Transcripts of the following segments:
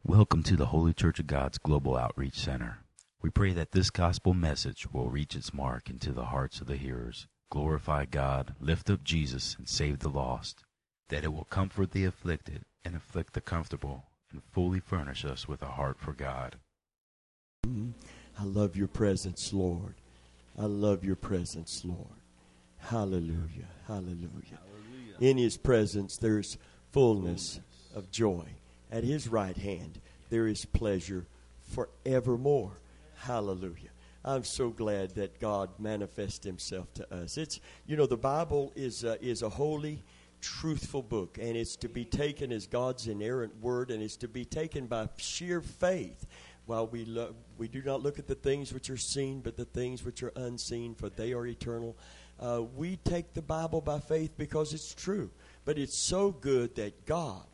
Welcome to the Holy Church of God's Global Outreach Center. We pray that this gospel message will reach its mark into the hearts of the hearers, glorify God, lift up Jesus, and save the lost, that it will comfort the afflicted and afflict the comfortable, and fully furnish us with a heart for God. I love your presence, Lord. I love your presence, Lord. Hallelujah, hallelujah. In His presence there's fullness of joy. At His right hand there is pleasure forevermore. Hallelujah. I'm so glad that God manifests Himself to us. The Bible is a holy, truthful book, and it's to be taken as God's inerrant word, and it's to be taken by sheer faith. While we do not look at the things which are seen, but the things which are unseen, for they are eternal. We take the Bible by faith because it's true. But it's so good that God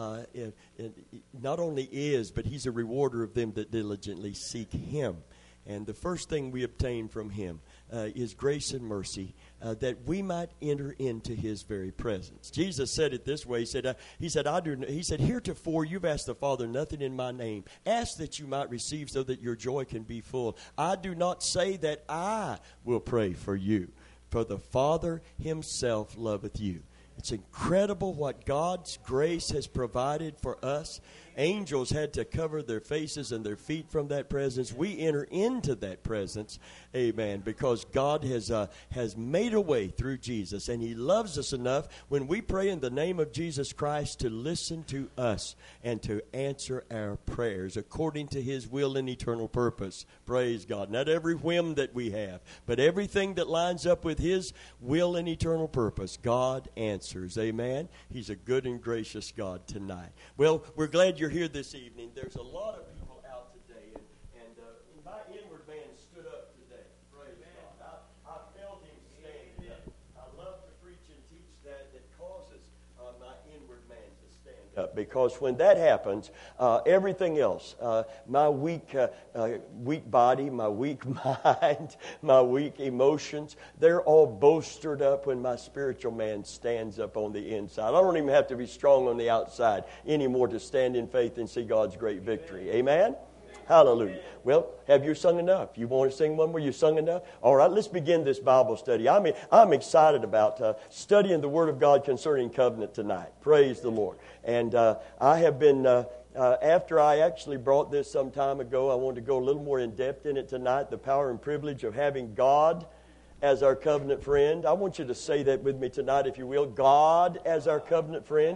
not only is, but He's a rewarder of them that diligently seek Him. And the first thing we obtain from Him is grace and mercy, that we might enter into His very presence. Jesus said it this way. He said, heretofore you've asked the Father nothing in my name. Ask that you might receive, so that your joy can be full. I do not say that I will pray for you, for the Father Himself loveth you. It's incredible what God's grace has provided for us. Angels had to cover their faces and their feet from that presence. We enter into that presence, amen, because God has made a way through Jesus, and He loves us enough when we pray in the name of Jesus Christ to listen to us and to answer our prayers according to His will and eternal purpose. Praise God. Not every whim that we have, but everything that lines up with His will and eternal purpose, God answers, amen. He's a good and gracious God tonight. Well, we're glad you're here this evening. There's a lot of people out today, and my inward man stood up today. Praise God. I felt him standing up. I love to preach and teach that causes my inward man to stand up, because when that happens, everything else, my weak body, my weak mind, my weak emotions, they're all bolstered up when my spiritual man stands up on the inside. I don't even have to be strong on the outside anymore to stand in faith and see God's great victory. Amen? Hallelujah. Well, have you sung enough? You want to sing one more? You sung enough? All right, let's begin this Bible study. I'm excited about studying the Word of God concerning covenant tonight. Praise the Lord. And I have been... after I actually brought this some time ago, I wanted to go a little more in depth in it tonight, the power and privilege of having God as our covenant friend. I want you to say that with me tonight, if you will. God as our covenant friend.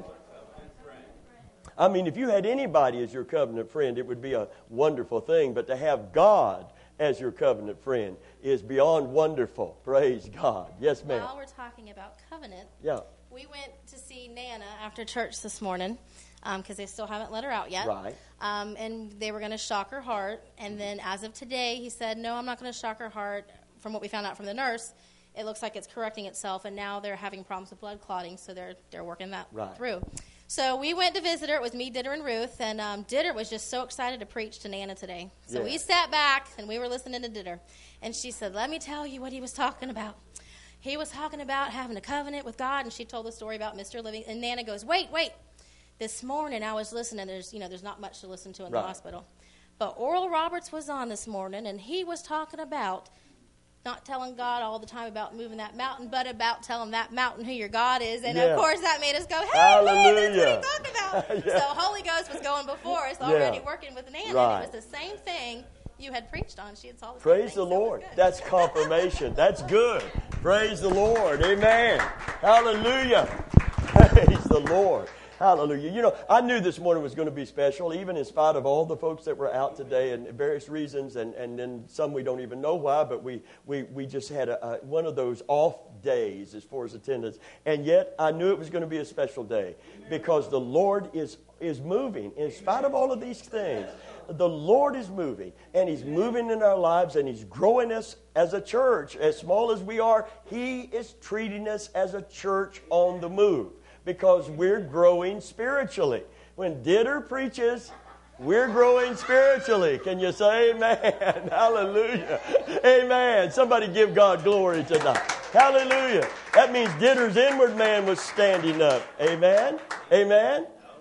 I mean, if you had anybody as your covenant friend, it would be a wonderful thing. But to have God as your covenant friend is beyond wonderful. Praise God. Yes, ma'am. While we're talking about covenant, yeah, we went to see Nana after church this morning, because they still haven't let her out yet. Right. And they were going to shock her heart. And then as of today, he said, no, I'm not going to shock her heart. From what we found out from the nurse, it looks like it's correcting itself. And now they're having problems with blood clotting, so they're working that through. So we went to visit her. It was me, Ditter, and Ruth. And Ditter was just so excited to preach to Nana today. So we sat back, and we were listening to Ditter. And she said, let me tell you what he was talking about. He was talking about having a covenant with God. And she told the story about Mr. Living. And Nana goes, wait. This morning I was listening. There's not much to listen to in the hospital. But Oral Roberts was on this morning, and he was talking about not telling God all the time about moving that mountain, but about telling that mountain who your God is. And, of course, that made us go, hey, hallelujah. Man, that's what he's talking about. So Holy Ghost was going before us, already working with Nana. And it was the same thing you had preached on. She had saw the same Praise the Lord. That's confirmation. That's good. Praise the Lord. Amen. Hallelujah. Praise the Lord. Hallelujah. I knew this morning was going to be special, even in spite of all the folks that were out today and various reasons, and then some we don't even know why, but we just had one of those off days as far as attendance. And yet I knew it was going to be a special day, because the Lord is moving in spite of all of these things. The Lord is moving, and He's moving in our lives, and He's growing us as a church. As small as we are, He is treating us as a church on the move, because we're growing spiritually. When Ditter preaches, we're growing spiritually. Can you say amen? Hallelujah. Amen. Somebody give God glory tonight. Hallelujah. That means Ditter's inward man was standing up. Amen. Amen.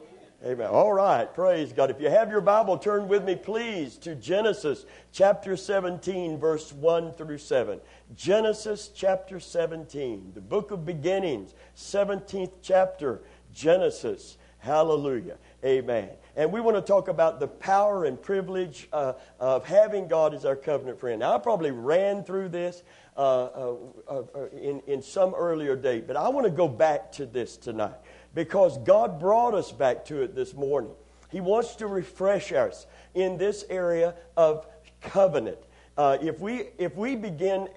Amen. All right. Praise God. If you have your Bible, turn with me, please, to Genesis chapter 17, verse 1 through 7. Genesis chapter 17, the book of beginnings, 17th chapter, Genesis. Hallelujah. Amen. And we want to talk about the power and privilege of having God as our covenant friend. Now, I probably ran through this in some earlier date, but I want to go back to this tonight because God brought us back to it this morning. He wants to refresh us in this area of covenant. If we begin...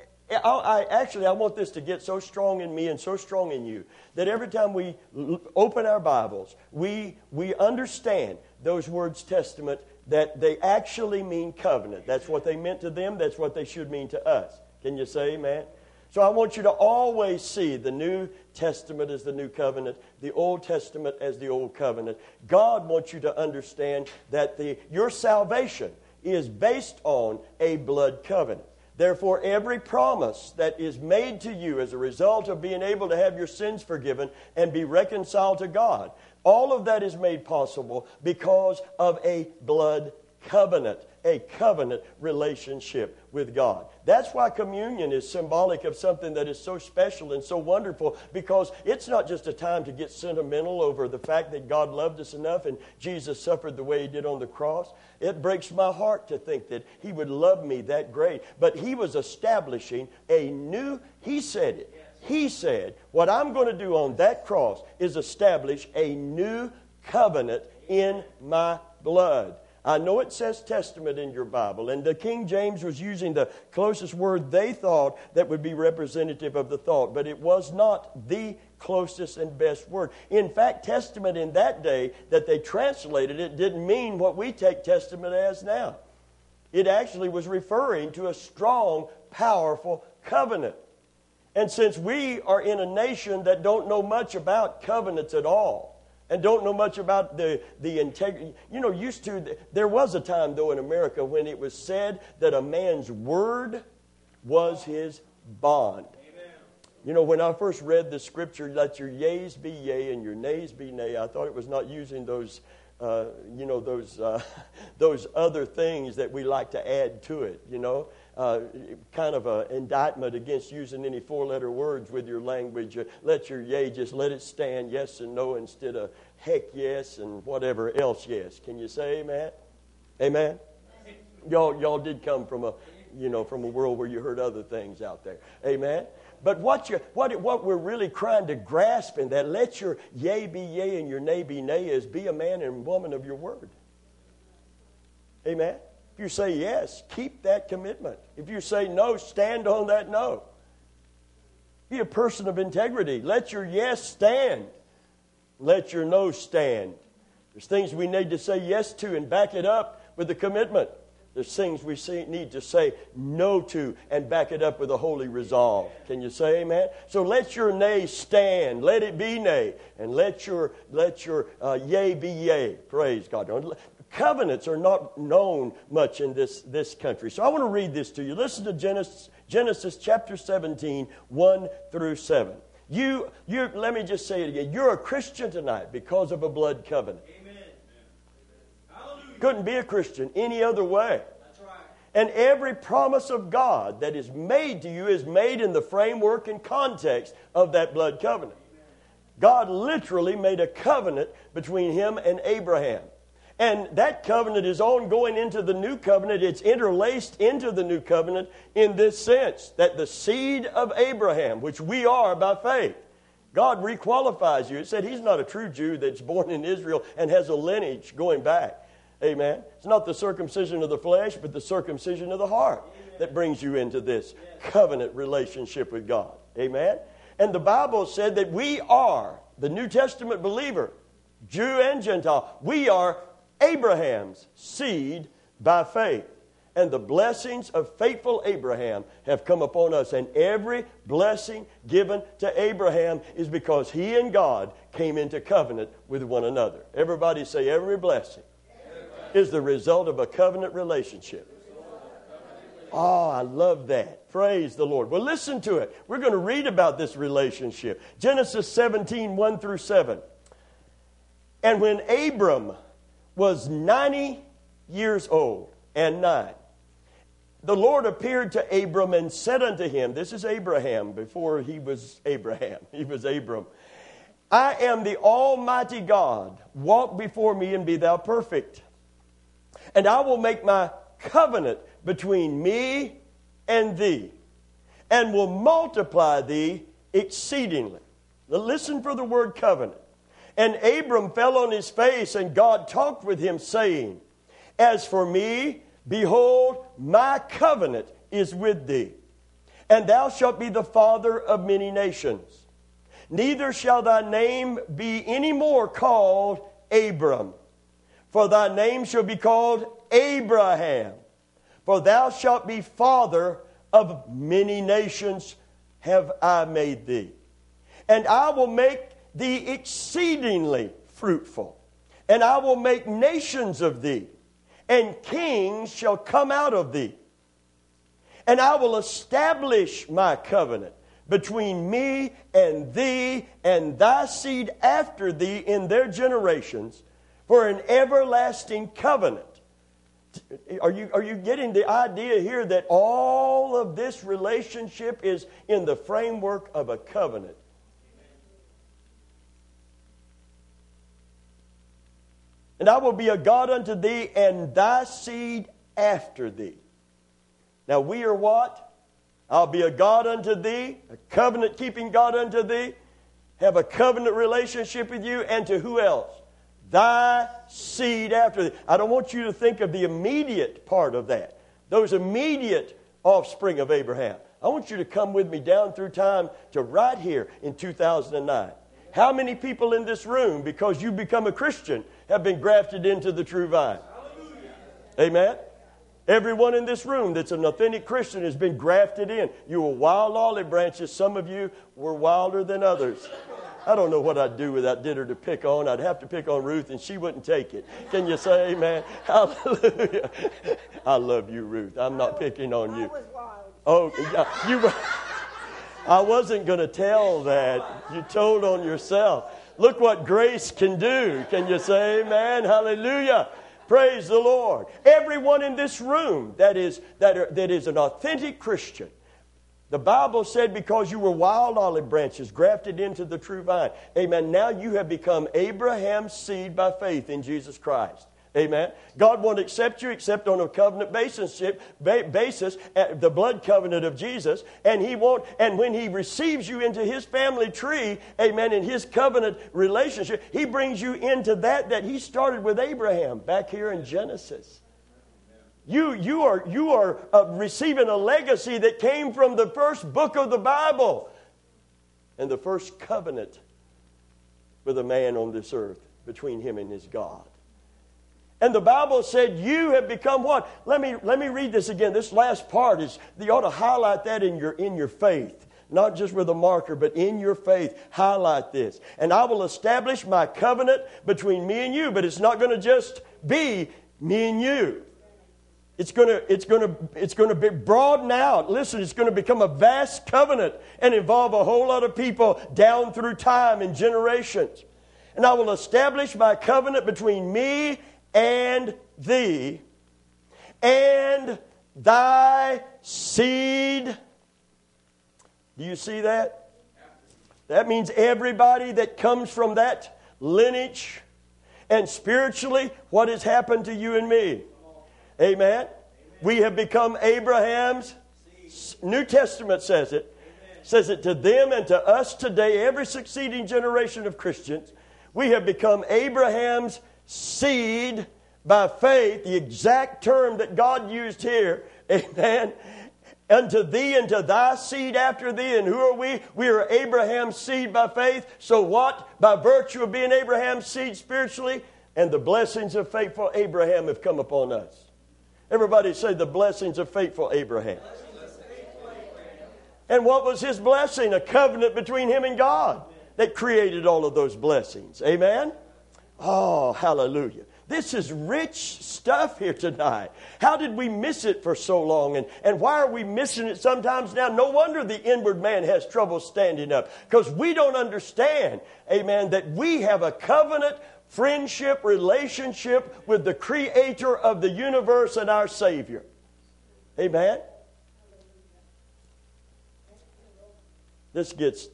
I want this to get so strong in me and so strong in you that every time we open our Bibles, we understand those words testament, that they actually mean covenant. That's what they meant to them. That's what they should mean to us. Can you say amen? So I want you to always see the New Testament as the New Covenant, the Old Testament as the Old Covenant. God wants you to understand that your salvation is based on a blood covenant. Therefore, every promise that is made to you as a result of being able to have your sins forgiven and be reconciled to God, all of that is made possible because of a blood covenant, a covenant relationship with God. That's why communion is symbolic of something that is so special and so wonderful, because it's not just a time to get sentimental over the fact that God loved us enough and Jesus suffered the way He did on the cross. It breaks my heart to think that He would love me that great. But He was establishing a new, He said it. He said, what I'm going to do on that cross is establish a new covenant in my blood. I know it says testament in your Bible, and the King James was using the closest word they thought that would be representative of the thought, but it was not the closest and best word. In fact, testament in that day that they translated it didn't mean what we take testament as now. It actually was referring to a strong, powerful covenant. And since we are in a nation that don't know much about covenants at all, and don't know much about the integrity. There was a time, though, in America when it was said that a man's word was his bond. Amen. When I first read the scripture, let your yeas be yea and your nays be nay, I thought it was not using those other things that we like to add to it, kind of an indictment against using any four-letter words with your language. Let your yea, just let it stand yes and no instead of heck yes and whatever else yes. Can you say amen? Amen? Y'all did come from a world where you heard other things out there. Amen? But what we're really trying to grasp in that, let your yea be yea and your nay be nay, is be a man and woman of your word. Amen? If you say yes, keep that commitment. If you say no, stand on that no. Be a person of integrity. Let your yes stand. Let your no stand. There's things we need to say yes to and back it up with a commitment. There's things we need to say no to and back it up with a holy resolve. Can you say amen? So let your nay stand. Let it be nay. And let your yea be yea. Praise God. Covenants are not known much in this country. So I want to read this to you. Listen to Genesis chapter 17, 1 through 7. Let me just say it again. You're a Christian tonight because of a blood covenant. Amen. Couldn't be a Christian any other way. That's right. And every promise of God that is made to you is made in the framework and context of that blood covenant. Amen. God literally made a covenant between Him and Abraham. And that covenant is ongoing into the new covenant. It's interlaced into the new covenant in this sense, that the seed of Abraham, which we are by faith, God requalifies you. It said He's not a true Jew that's born in Israel and has a lineage going back. Amen. It's not the circumcision of the flesh, but the circumcision of the heart that brings you into this covenant relationship with God. Amen. And the Bible said that we are, the New Testament believer, Jew and Gentile, we are Abraham's seed by faith. And the blessings of faithful Abraham have come upon us. And every blessing given to Abraham is because he and God came into covenant with one another. Everybody say, every blessing is the result of a covenant relationship. Oh, I love that. Praise the Lord. Well, listen to it. We're going to read about this relationship. Genesis 17, 1 through 7. And when Abram was 90 years old and 9, the Lord appeared to Abram and said unto him, this is Abraham before he was Abraham. He was Abram. I am the Almighty God. Walk before me and be thou perfect. And I will make my covenant between me and thee, and will multiply thee exceedingly. Now listen for the word covenant. And Abram fell on his face, and God talked with him, saying, as for me, behold, my covenant is with thee, and thou shalt be the father of many nations. Neither shall thy name be any more called Abram, for thy name shall be called Abraham. For thou shalt be father of many nations have I made thee. And I will make thee exceedingly fruitful, and I will make nations of thee, and kings shall come out of thee. And I will establish my covenant between me and thee and thy seed after thee in their generations for an everlasting covenant. Are you getting the idea here that all of this relationship is in the framework of a covenant? And I will be a God unto thee, and thy seed after thee. Now we are what? I'll be a God unto thee, a covenant-keeping God unto thee, have a covenant relationship with you, and to who else? Thy seed after thee. I don't want you to think of the immediate part of that. Those immediate offspring of Abraham. I want you to come with me down through time to right here in 2009. How many people in this room, because you become a Christian, have been grafted into the true vine? Hallelujah. Amen? Everyone in this room that's an authentic Christian has been grafted in. You were wild olive branches. Some of you were wilder than others. I don't know what I'd do without dinner to pick on. I'd have to pick on Ruth, and she wouldn't take it. Can you say amen? Hallelujah. I love you, Ruth. I'm not picking on you. I was wild. Oh, yeah, you were. I wasn't going to tell that. You told on yourself. Look what grace can do. Can you say amen? Hallelujah. Praise the Lord. Everyone in this room that is an authentic Christian, the Bible said because you were wild olive branches grafted into the true vine. Amen. Now you have become Abraham's seed by faith in Jesus Christ. Amen. God won't accept you except on a covenant basis, the blood covenant of Jesus. And He won't. And when He receives you into His family tree, amen, in His covenant relationship, He brings you into that He started with Abraham back here in Genesis. You are receiving a legacy that came from the first book of the Bible and the first covenant with a man on this earth between him and his God. And the Bible said you have become what? Let me read this again. This last part is, you ought to highlight that in your faith. Not just with a marker, but in your faith. Highlight this. And I will establish my covenant between me and you. But it's not going to just be me and you. It's going to be broaden out. Listen, it's going to become a vast covenant and involve a whole lot of people down through time and generations. And I will establish my covenant between me and thee, and thy seed. Do you see that? That means everybody that comes from that lineage. And spiritually, what has happened to you and me? Amen? We have become Abraham's. New Testament says it. Says it to them and to us today, every succeeding generation of Christians. We have become Abraham's seed by faith, the exact term that God used here. Amen. Unto thee and to thy seed after thee. And who are we? We are Abraham's seed by faith. So what? By virtue of being Abraham's seed spiritually, and the blessings of faithful Abraham have come upon us. Everybody say the blessings of faithful Abraham. And what was his blessing? A covenant between him and God that created all of those blessings. Amen? Oh, hallelujah. This is rich stuff here tonight. How did we miss it for so long? And why are we missing it sometimes now? No wonder the inward man has trouble standing up. Because we don't understand, amen, that we have a covenant friendship, relationship with the Creator of the universe and our Savior. Amen? It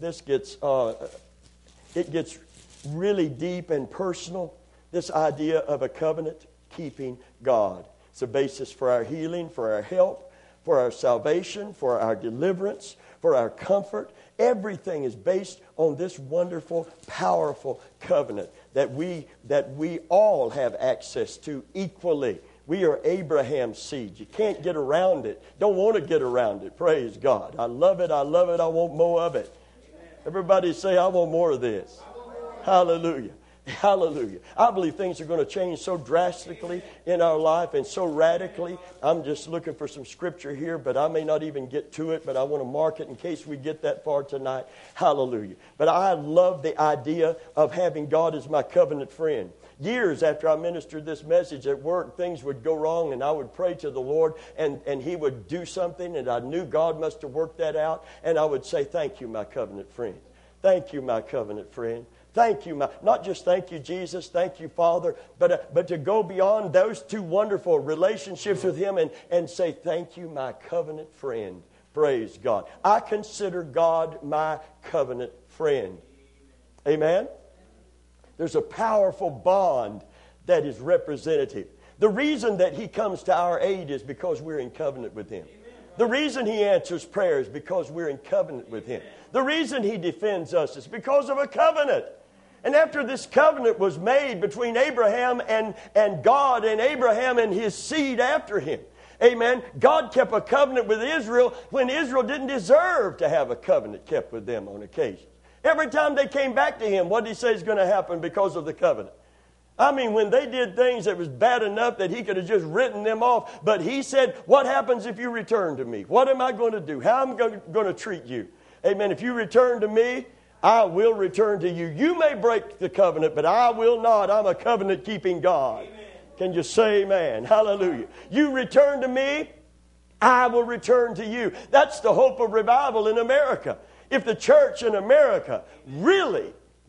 gets really deep and personal. This idea of a covenant-keeping God. It's a basis for our healing, for our help, for our salvation, for our deliverance, for our comfort. Everything is based on this wonderful, powerful covenant that we all have access to equally. We are Abraham's seed. You can't get around it. Don't want to get around it. Praise God. I love it. I love it. I want more of it. Everybody say, I want more of this. Hallelujah. Hallelujah. I believe things are going to change so drastically in our life and so radically. I'm just looking for some scripture here, but I may not even get to it, but I want to mark it in case we get that far tonight. Hallelujah. But I love the idea of having God as my covenant friend. Years after I ministered this message at work, things would go wrong, and I would pray to the Lord, and He would do something, and I knew God must have worked that out, and I would say, thank you, my covenant friend. Thank you, my covenant friend. Thank you, not just thank you, Jesus, thank you, Father, but to go beyond those two wonderful relationships with Him and say, thank you, my covenant friend. Praise God. I consider God my covenant friend. Amen? There's a powerful bond that is representative. The reason that He comes to our aid is because we're in covenant with Him. The reason He answers prayer is because we're in covenant with Him. The reason He defends us is because of a covenant. And after this covenant was made between Abraham and God, and Abraham and his seed after him, amen, God kept a covenant with Israel when Israel didn't deserve to have a covenant kept with them on occasion. Every time they came back to Him, what did He say is going to happen because of the covenant? I mean, when they did things that was bad enough that He could have just written them off, but He said, what happens if you return to me? What am I going to do? How am I going to treat you? Amen. If you return to me, I will return to you. You may break the covenant, but I will not. I'm a covenant-keeping God. Amen. Can you say amen? Hallelujah. You return to me, I will return to you. That's the hope of revival in America. If the church in America really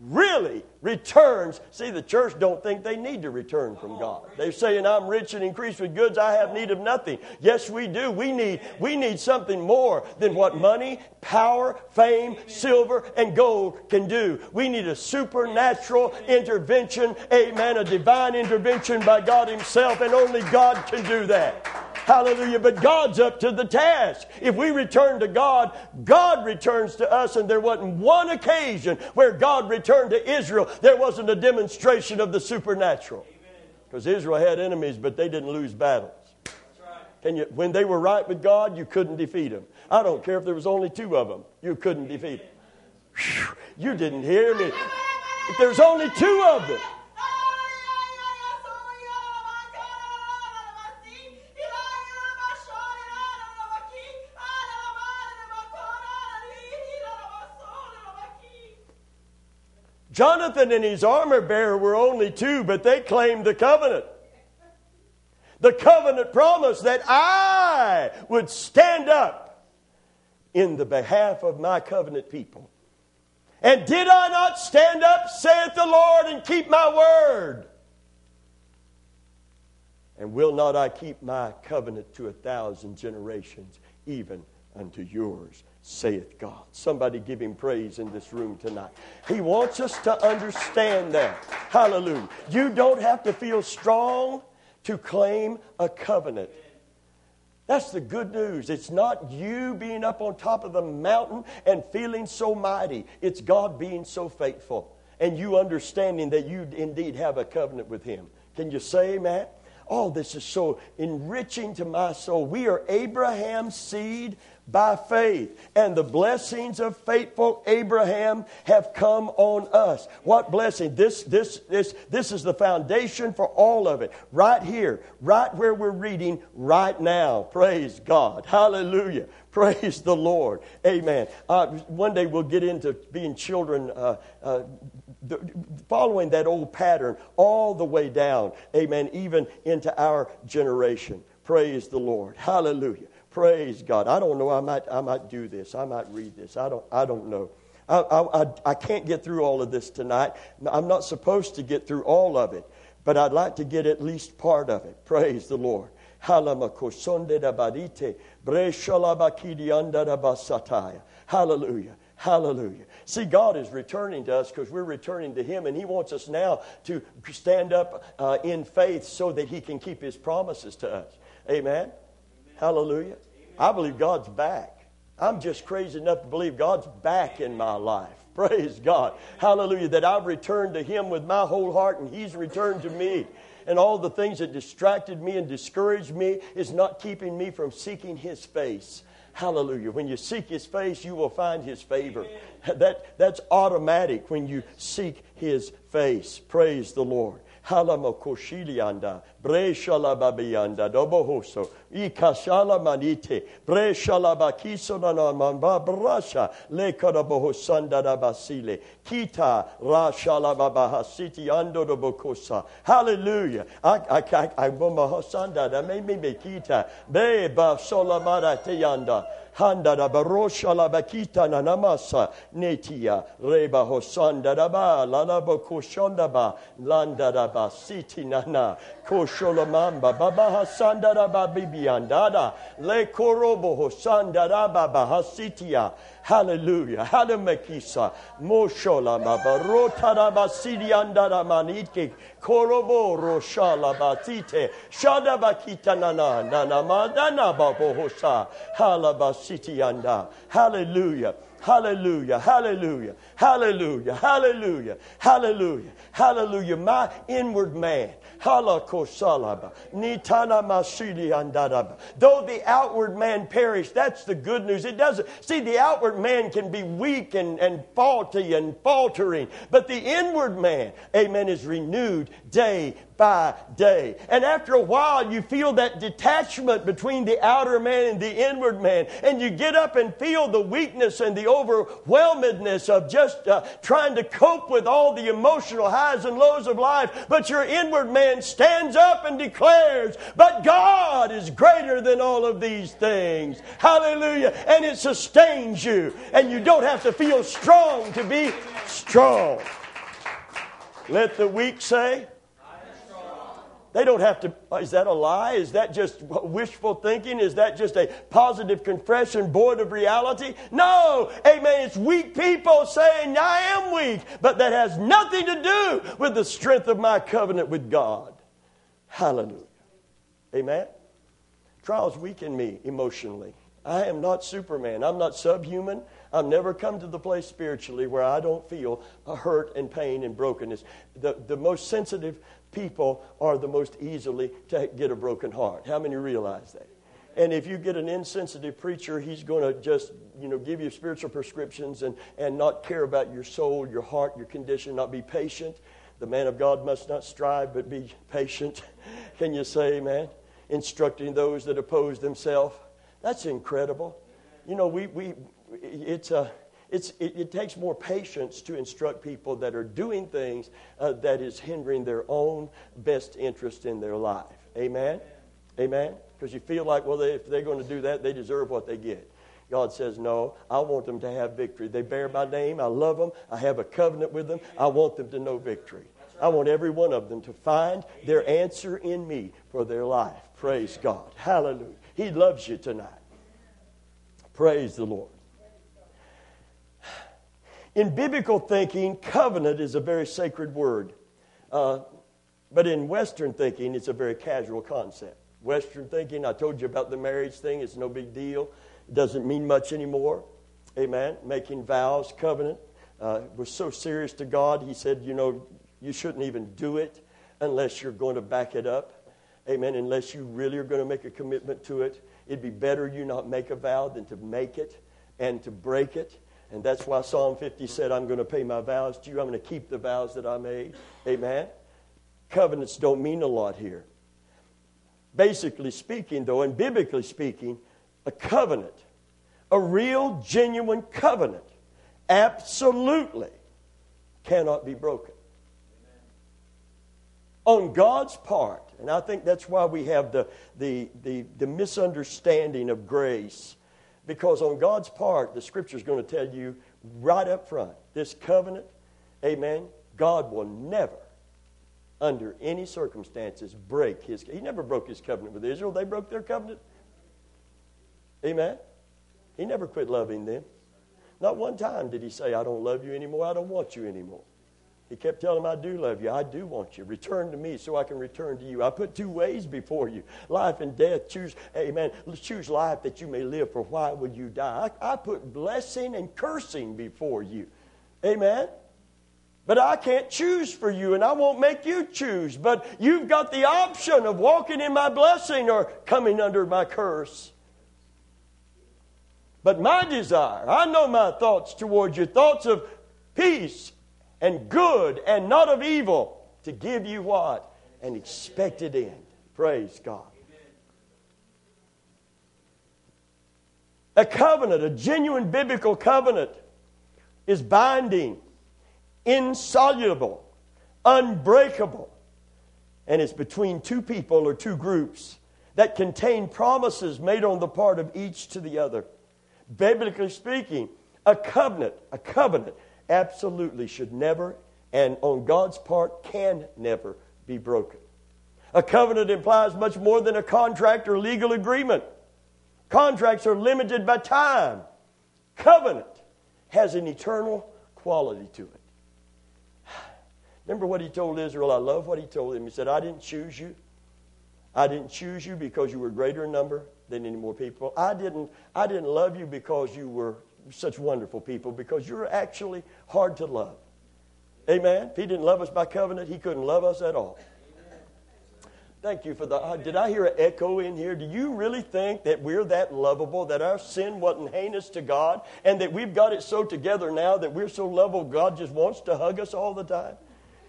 returns. See, the church don't think they need to return from God. They're saying, I'm rich and increased with goods. I have need of nothing. Yes, we do. We need something more than what money, power, fame, silver, and gold can do. We need a supernatural intervention. Amen. A divine intervention by God Himself, and only God can do that. Hallelujah. But God's up to the task. If we return to God, God returns to us, and there wasn't one occasion where God returned to Israel there wasn't a demonstration of the supernatural. Because Israel had enemies, but they didn't lose battles. When they were right with God, you couldn't defeat them. I don't care if there was only 2 of them. You couldn't defeat them. Whew, you didn't hear me. If there's only 2 of them. Jonathan and his armor bearer were only 2, but they claimed the covenant. The covenant promise that I would stand up in the behalf of my covenant people. And did I not stand up, saith the Lord, and keep my word? And will not I keep my covenant to 1,000 generations, even unto yours, saith God. Somebody give Him praise in this room tonight. He wants us to understand that. Hallelujah. You don't have to feel strong to claim a covenant. That's the good news. It's not you being up on top of the mountain and feeling so mighty. It's God being so faithful and you understanding that you indeed have a covenant with Him. Can you say amen? Oh, this is so enriching to my soul. We are Abraham's seed by faith, and the blessings of faithful Abraham have come on us. What blessing? This is the foundation for all of it. Right here, right where we're reading right now. Praise God. Hallelujah. Praise the Lord. Amen. One day we'll get into being children, following that old pattern all the way down. Amen. Even into our generation. Praise the Lord. Hallelujah. Praise God. I don't know. I might do this. I might read this. I don't know. I can't get through all of this tonight. I'm not supposed to get through all of it, but I'd like to get at least part of it. Praise the Lord. Hallelujah. Hallelujah. See, God is returning to us because we're returning to Him, and He wants us now to stand up in faith so that He can keep His promises to us. Amen? Hallelujah. I believe God's back. I'm just crazy enough to believe God's back in my life. Praise God. Hallelujah. That I've returned to Him with my whole heart and He's returned to me. And all the things that distracted me and discouraged me is not keeping me from seeking His face. Hallelujah. When you seek His face, you will find His favor. That's automatic when you seek His face. Praise the Lord. Halamakoshilianda, Breshalababiyanda, Dobohoso, Ikashala Manite, Breshalabakisona Mamba Brasha, Lekarabohosanda Basile, Kita, Rashalabahasiti, Ando Bokosa. Hallelujah. I Bomahosanda, that made me Kita, Beba Solamara Teyanda. Handa da barosha la bakita na namasa netia reba hosanda da ba la la ba koshonda ba landa da ba siti nana koshola mamba baba hasanda da ba bibianda da le korobo hosanda da ba hasitia. Hallelujah. Halemekisa. Moshola mabarota da basidi andara manike. Korobo roshala batite. Shada bakita nana nana madana babohosa. Halabasiti anda. Hallelujah. Hallelujah, hallelujah, hallelujah, hallelujah, hallelujah, hallelujah. My inward man, though the outward man perish, that's the good news. It doesn't. See, the outward man can be weak and faulty and faltering, but the inward man, amen, is renewed day by day. And after a while, you feel that detachment between the outer man and the inward man. And you get up and feel the weakness and the overwhelmedness of just trying to cope with all the emotional highs and lows of life. But your inward man stands up and declares, but God is greater than all of these things. Hallelujah. And it sustains you. And you don't have to feel strong to be strong. Let the weak say, they don't have to. Is that a lie? Is that just wishful thinking? Is that just a positive confession void of reality? No. Amen. It's weak people saying, I am weak. But that has nothing to do with the strength of my covenant with God. Hallelujah. Amen. Trials weaken me emotionally. I am not Superman. I'm not subhuman. I've never come to the place spiritually where I don't feel a hurt and pain and brokenness. The most sensitive people are the most easily to get a broken heart. How many realize that? And if you get an insensitive preacher, he's going to just, give you spiritual prescriptions and not care about your soul, your heart, your condition, not be patient. The man of God must not strive, but be patient. Can you say amen? Instructing those that oppose themselves. That's incredible. It takes more patience to instruct people that are doing things that is hindering their own best interest in their life. Amen? Amen? Because you feel like, well, if they're going to do that, they deserve what they get. God says, no, I want them to have victory. They bear my name. I love them. I have a covenant with them. I want them to know victory. I want every one of them to find their answer in me for their life. Praise God. Hallelujah. He loves you tonight. Praise the Lord. In biblical thinking, covenant is a very sacred word. But in Western thinking, it's a very casual concept. Western thinking, I told you about the marriage thing. It's no big deal. It doesn't mean much anymore. Amen. Making vows, covenant, was so serious to God. He said, you shouldn't even do it unless you're going to back it up. Amen. Unless you really are going to make a commitment to it. It'd be better you not make a vow than to make it and to break it. And that's why Psalm 50 said, I'm going to pay my vows to you. I'm going to keep the vows that I made. Amen. Covenants don't mean a lot here. Basically speaking, though, and biblically speaking, a covenant, a real, genuine covenant, absolutely cannot be broken. On God's part, and I think that's why we have the misunderstanding of grace, because on God's part, the Scripture is going to tell you right up front. This covenant, amen, God will never, under any circumstances, break His. He never broke His covenant with Israel. They broke their covenant. Amen. He never quit loving them. Not one time did He say, I don't love you anymore. I don't want you anymore. He kept telling them, I do love you. I do want you. Return to me so I can return to you. I put two ways before you, life and death. Choose, amen. Choose life that you may live, for why would you die? I put blessing and cursing before you. Amen. But I can't choose for you, and I won't make you choose. But you've got the option of walking in my blessing or coming under my curse. But my desire, I know my thoughts towards you, thoughts of peace and good and not of evil, to give you what? An expected end. Praise God. A covenant, a genuine biblical covenant, is binding, insoluble, unbreakable, and it's between two people or two groups that contain promises made on the part of each to the other. Biblically speaking, a covenant absolutely should never, and on God's part can never be broken. A covenant implies much more than a contract or legal agreement. Contracts are limited by time. Covenant has an eternal quality to it. Remember what He told Israel? I love what He told them. He said, I didn't choose you. I didn't choose you because you were greater in number than any more people. I didn't love you because you were such wonderful people, because you're actually hard to love. Amen? If He didn't love us by covenant, He couldn't love us at all. Thank you for the... Did I hear an echo in here? Do you really think that we're that lovable, that our sin wasn't heinous to God, and that we've got it so together now that we're so lovable God just wants to hug us all the time?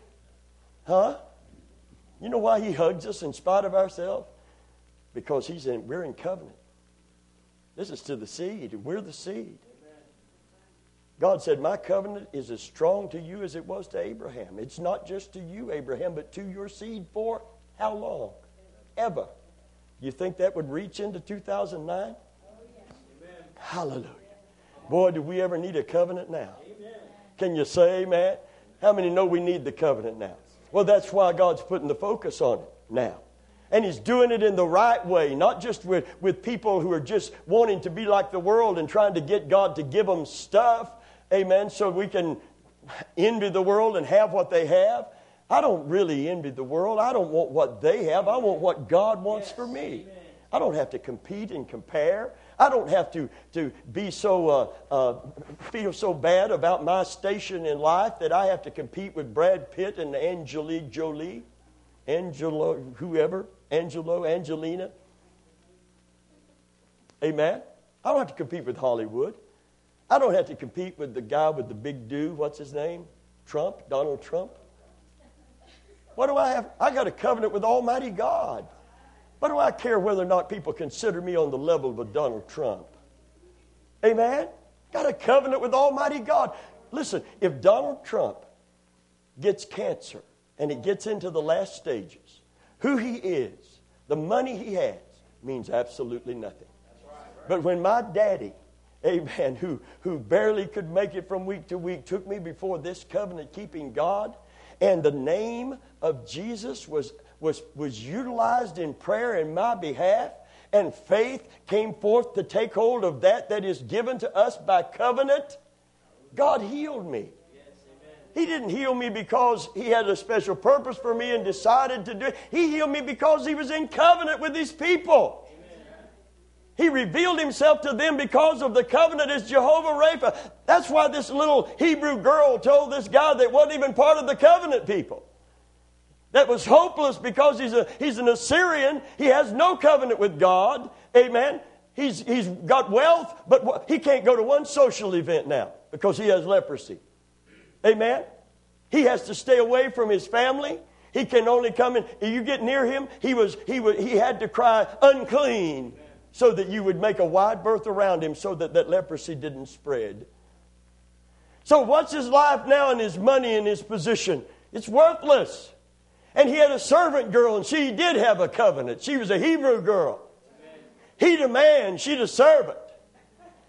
Huh? You know why He hugs us in spite of ourselves? Because we're in covenant. This is to the seed. We're the seed. God said, my covenant is as strong to you as it was to Abraham. It's not just to you, Abraham, but to your seed for how long? Ever. You think that would reach into 2009? Hallelujah. Boy, do we ever need a covenant now? Can you say amen? How many know we need the covenant now? Well, that's why God's putting the focus on it now. And He's doing it in the right way, not just with people who are just wanting to be like the world and trying to get God to give them stuff. Amen. So we can envy the world and have what they have. I don't really envy the world. I don't want what they have. I want what God wants for me. Amen. I don't have to compete and compare. I don't have to be so feel so bad about my station in life that I have to compete with Brad Pitt and Angelique Jolie, Angelo, Angelina. Amen. I don't have to compete with Hollywood. I don't have to compete with the guy with the big do. What's his name? Trump, Donald Trump. What do I have? I got a covenant with Almighty God. What do I care whether or not people consider me on the level of a Donald Trump? Amen? Got a covenant with Almighty God. Listen, if Donald Trump gets cancer and it gets into the last stages, who he is, the money he has, means absolutely nothing. But when my daddy, amen, who barely could make it from week to week, took me before this covenant-keeping God, and the name of Jesus was utilized in prayer in my behalf, and faith came forth to take hold of that is given to us by covenant, God healed me. He didn't heal me because He had a special purpose for me and decided to do it. He healed me because He was in covenant with His people. He revealed Himself to them because of the covenant as Jehovah Rapha. That's why this little Hebrew girl told this guy that wasn't even part of the covenant people. That was hopeless because he's an Assyrian. He has no covenant with God. Amen. He's got wealth, but he can't go to one social event now because he has leprosy. Amen. He has to stay away from his family. He can only come in. If you get near him, he had to cry unclean, so that you would make a wide berth around him so that leprosy didn't spread. So what's his life now and his money and his position? It's worthless. And he had a servant girl, and she did have a covenant. She was a Hebrew girl. He the man, she the servant.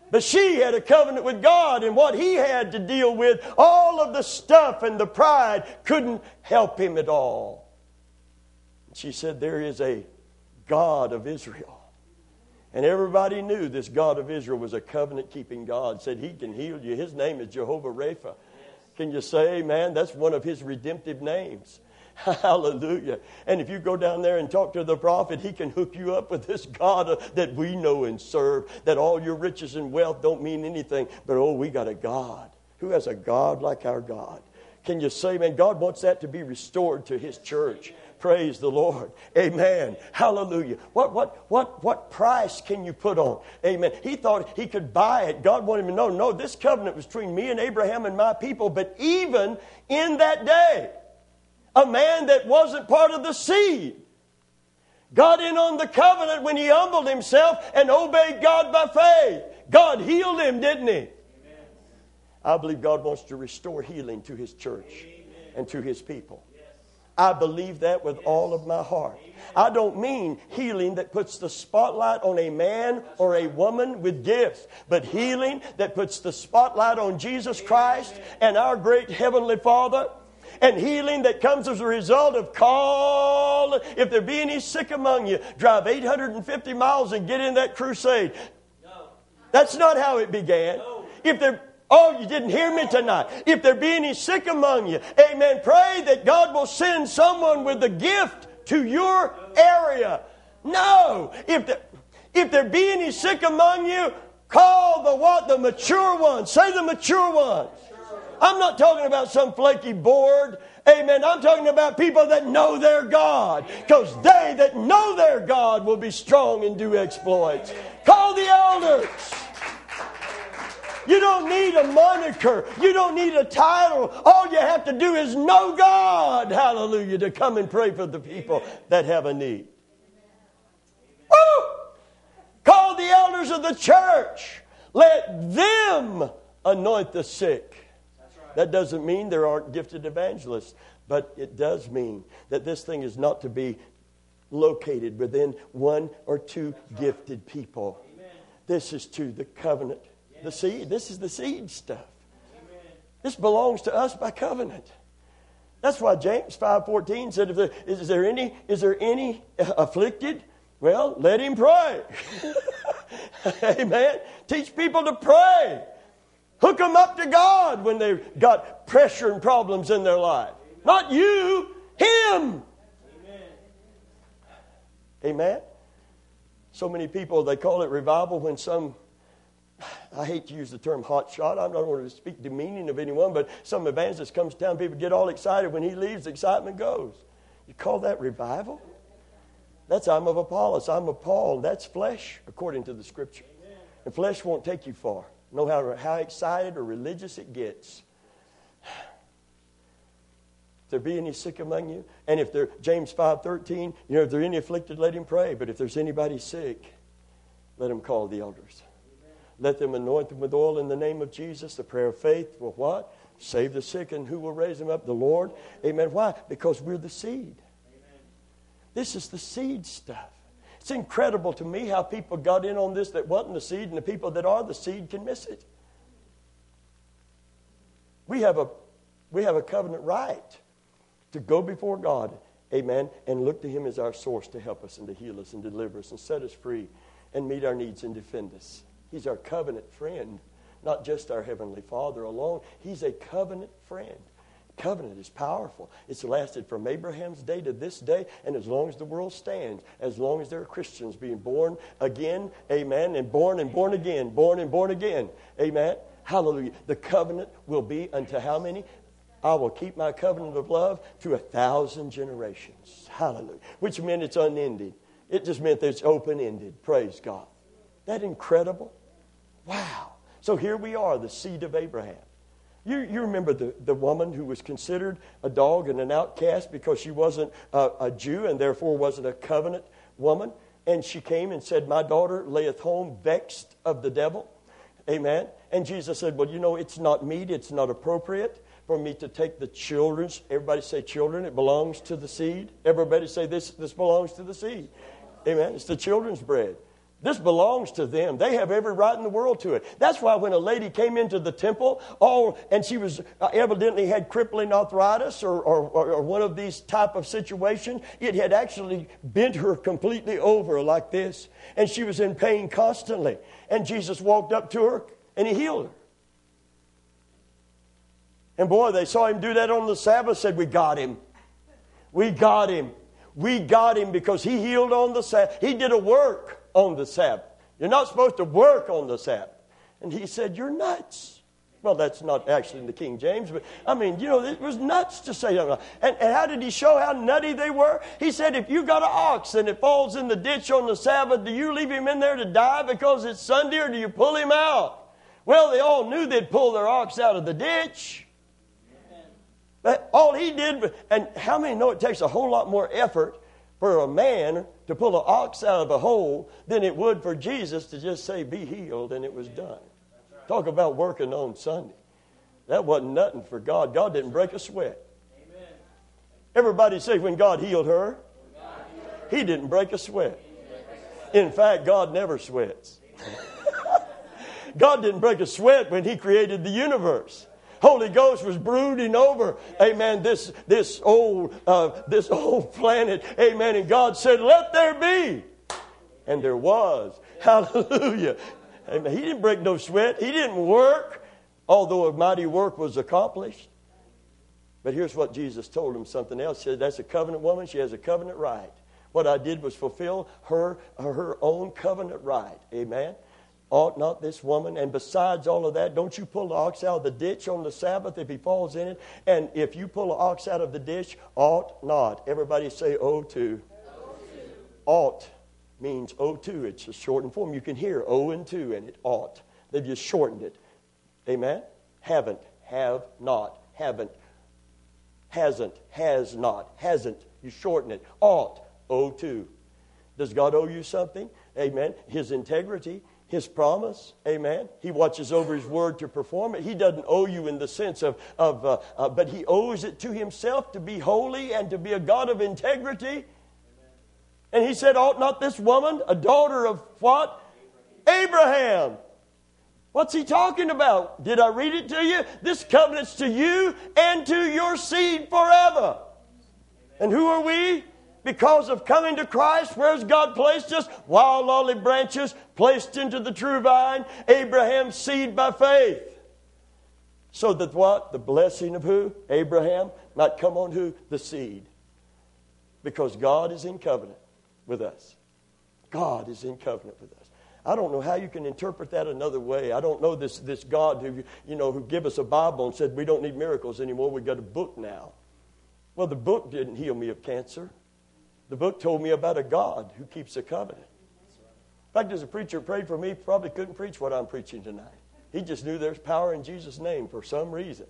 But she had a covenant with God, and what he had to deal with, all of the stuff and the pride couldn't help him at all. She said, there is a God of Israel. And everybody knew this God of Israel was a covenant-keeping God. Said he can heal you. His name is Jehovah Rapha. Can you say amen? That's one of his redemptive names. Hallelujah. And if you go down there and talk to the prophet, he can hook you up with this God that we know and serve. That all your riches and wealth don't mean anything. But we got a God. Who has a God like our God? Can you say, man, God wants that to be restored to his church. Praise the Lord. Amen. Hallelujah. What price can you put on? Amen. He thought he could buy it. God wanted him to know, no, this covenant was between me and Abraham and my people. But even in that day, a man that wasn't part of the seed got in on the covenant when he humbled himself and obeyed God by faith. God healed him, didn't he? Amen. I believe God wants to restore healing to his church and to his people. I believe that with all of my heart. I don't mean healing that puts the spotlight on a man or a woman with gifts, but healing that puts the spotlight on Jesus Christ and our great Heavenly Father. And healing that comes as a result of call. If there be any sick among you, drive 850 miles and get in that crusade. That's not how it began. You didn't hear me tonight. If there be any sick among you, amen, pray that God will send someone with a gift to your area. No. If there be any sick among you, call the what? The mature ones. Say the mature ones. I'm not talking about some flaky board. Amen. I'm talking about people that know their God. Because they that know their God will be strong and do exploits. Call the elders. You don't need a moniker. You don't need a title. All you have to do is know God. Hallelujah. To come and pray for the people that have a need. Woo! Call the elders of the church. Let them anoint the sick. That doesn't mean there aren't gifted evangelists, but it does mean that this thing is not to be located within one or two gifted people. This is to the covenant, the seed. This is the seed stuff. This belongs to us by covenant. That's why James 5:14 said, is there any afflicted? Well, let him pray. Amen. Teach people to pray. Hook them up to God when they've got pressure and problems in their life. Not you, him. Amen. So many people, they call it revival when some, I hate to use the term hot shot. I don't want to speak demeaning of anyone, but some evangelist comes to town, people get all excited. When he leaves, the excitement goes. You call that revival? That's I'm of Apollos, I'm of Paul. That's flesh, according to the Scripture. And flesh won't take you far. No matter how excited or religious it gets. If there be any sick among you, and if there, James 5:13, if there any afflicted, let him pray. But if there's anybody sick, let him call the elders. Let them anoint them with oil in the name of Jesus. The prayer of faith will what? Save the sick, and who will raise them up? The Lord. Amen. Why? Because we're the seed. Amen. This is the seed stuff. It's incredible to me how people got in on this that wasn't the seed, and the people that are the seed can miss it. We have a covenant right to go before God, amen, and look to Him as our source to help us and to heal us and deliver us and set us free and meet our needs and defend us. He's our covenant friend, not just our Heavenly Father alone. He's a covenant friend. Covenant is powerful. It's lasted from Abraham's day to this day, and as long as the world stands, as long as there are Christians being born again, amen, and born again, born and born again, amen, hallelujah. The covenant will be unto how many? I will keep my covenant of love to 1,000 generations. Hallelujah. Which meant it's unending. It just meant that it's open-ended. Praise God. Isn't that incredible? Wow. So here we are, the seed of Abraham. You remember the woman who was considered a dog and an outcast because she wasn't a Jew and therefore wasn't a covenant woman. And she came and said, my daughter layeth home vexed of the devil. Amen. And Jesus said, well, it's not meet, it's not appropriate for me to take the children's. Everybody say children, it belongs to the seed. Everybody say this belongs to the seed. Amen. It's the children's bread. This belongs to them. They have every right in the world to it. That's why when a lady came into the temple, and she was evidently had crippling arthritis or one of these type of situations, it had actually bent her completely over like this. And she was in pain constantly. And Jesus walked up to her and He healed her. And boy, they saw Him do that on the Sabbath, said, we got Him. We got Him. We got Him because He healed on the Sabbath. He did a work on the Sabbath. You're not supposed to work on the Sabbath. And He said, you're nuts. Well, that's not actually in the King James, but I mean, it was nuts to say that. And how did He show how nutty they were? He said, if you got an ox and it falls in the ditch on the Sabbath, do you leave him in there to die because it's Sunday, or do you pull him out? Well, they all knew they'd pull their ox out of the ditch. But all He did, and how many know it takes a whole lot more effort for a man to pull an ox out of a hole than it would for Jesus to just say, be healed, and it was done. Talk about working on Sunday. That wasn't nothing for God. God didn't break a sweat. Amen. Everybody say, when God healed her, He didn't break a sweat. In fact, God never sweats. God didn't break a sweat when He created the universe. Holy Ghost was brooding over, amen, this old planet, amen. And God said, let there be. And there was. Hallelujah. Amen. He didn't break no sweat. He didn't work, although a mighty work was accomplished. But here's what Jesus told him, something else. He said, that's a covenant woman. She has a covenant right. What I did was fulfill her own covenant right. Amen. Ought not this woman, and besides all of that, don't you pull the ox out of the ditch on the Sabbath if he falls in it? And if you pull an ox out of the ditch, ought not. Everybody say, oh, to. Ought means oh, to. It's a shortened form. You can hear oh and to in it, ought. They've just shortened it. Amen? Haven't, have not, haven't, hasn't, has not, hasn't. You shorten it. Ought, oh, to. Does God owe you something? Amen. His integrity. His promise, amen. He watches over His word to perform it. He doesn't owe you in the sense but He owes it to Himself to be holy and to be a God of integrity. Amen. And He said, ought not this woman, a daughter of what? Abraham. What's He talking about? Did I read it to you? This covenant's to you and to your seed forever. Amen. And who are we? Because of coming to Christ, where's God placed us? Wild olive branches placed into the true vine. Abraham's seed by faith. So that what? The blessing of who? Abraham might come on who? The seed. Because God is in covenant with us. God is in covenant with us. I don't know how you can interpret that another way. I don't know this God who gave us a Bible and said we don't need miracles anymore. We've got a book now. Well, the book didn't heal me of cancer. The book told me about a God who keeps a covenant. In fact, as a preacher prayed for me, probably couldn't preach what I'm preaching tonight. He just knew there's power in Jesus' name for some reason.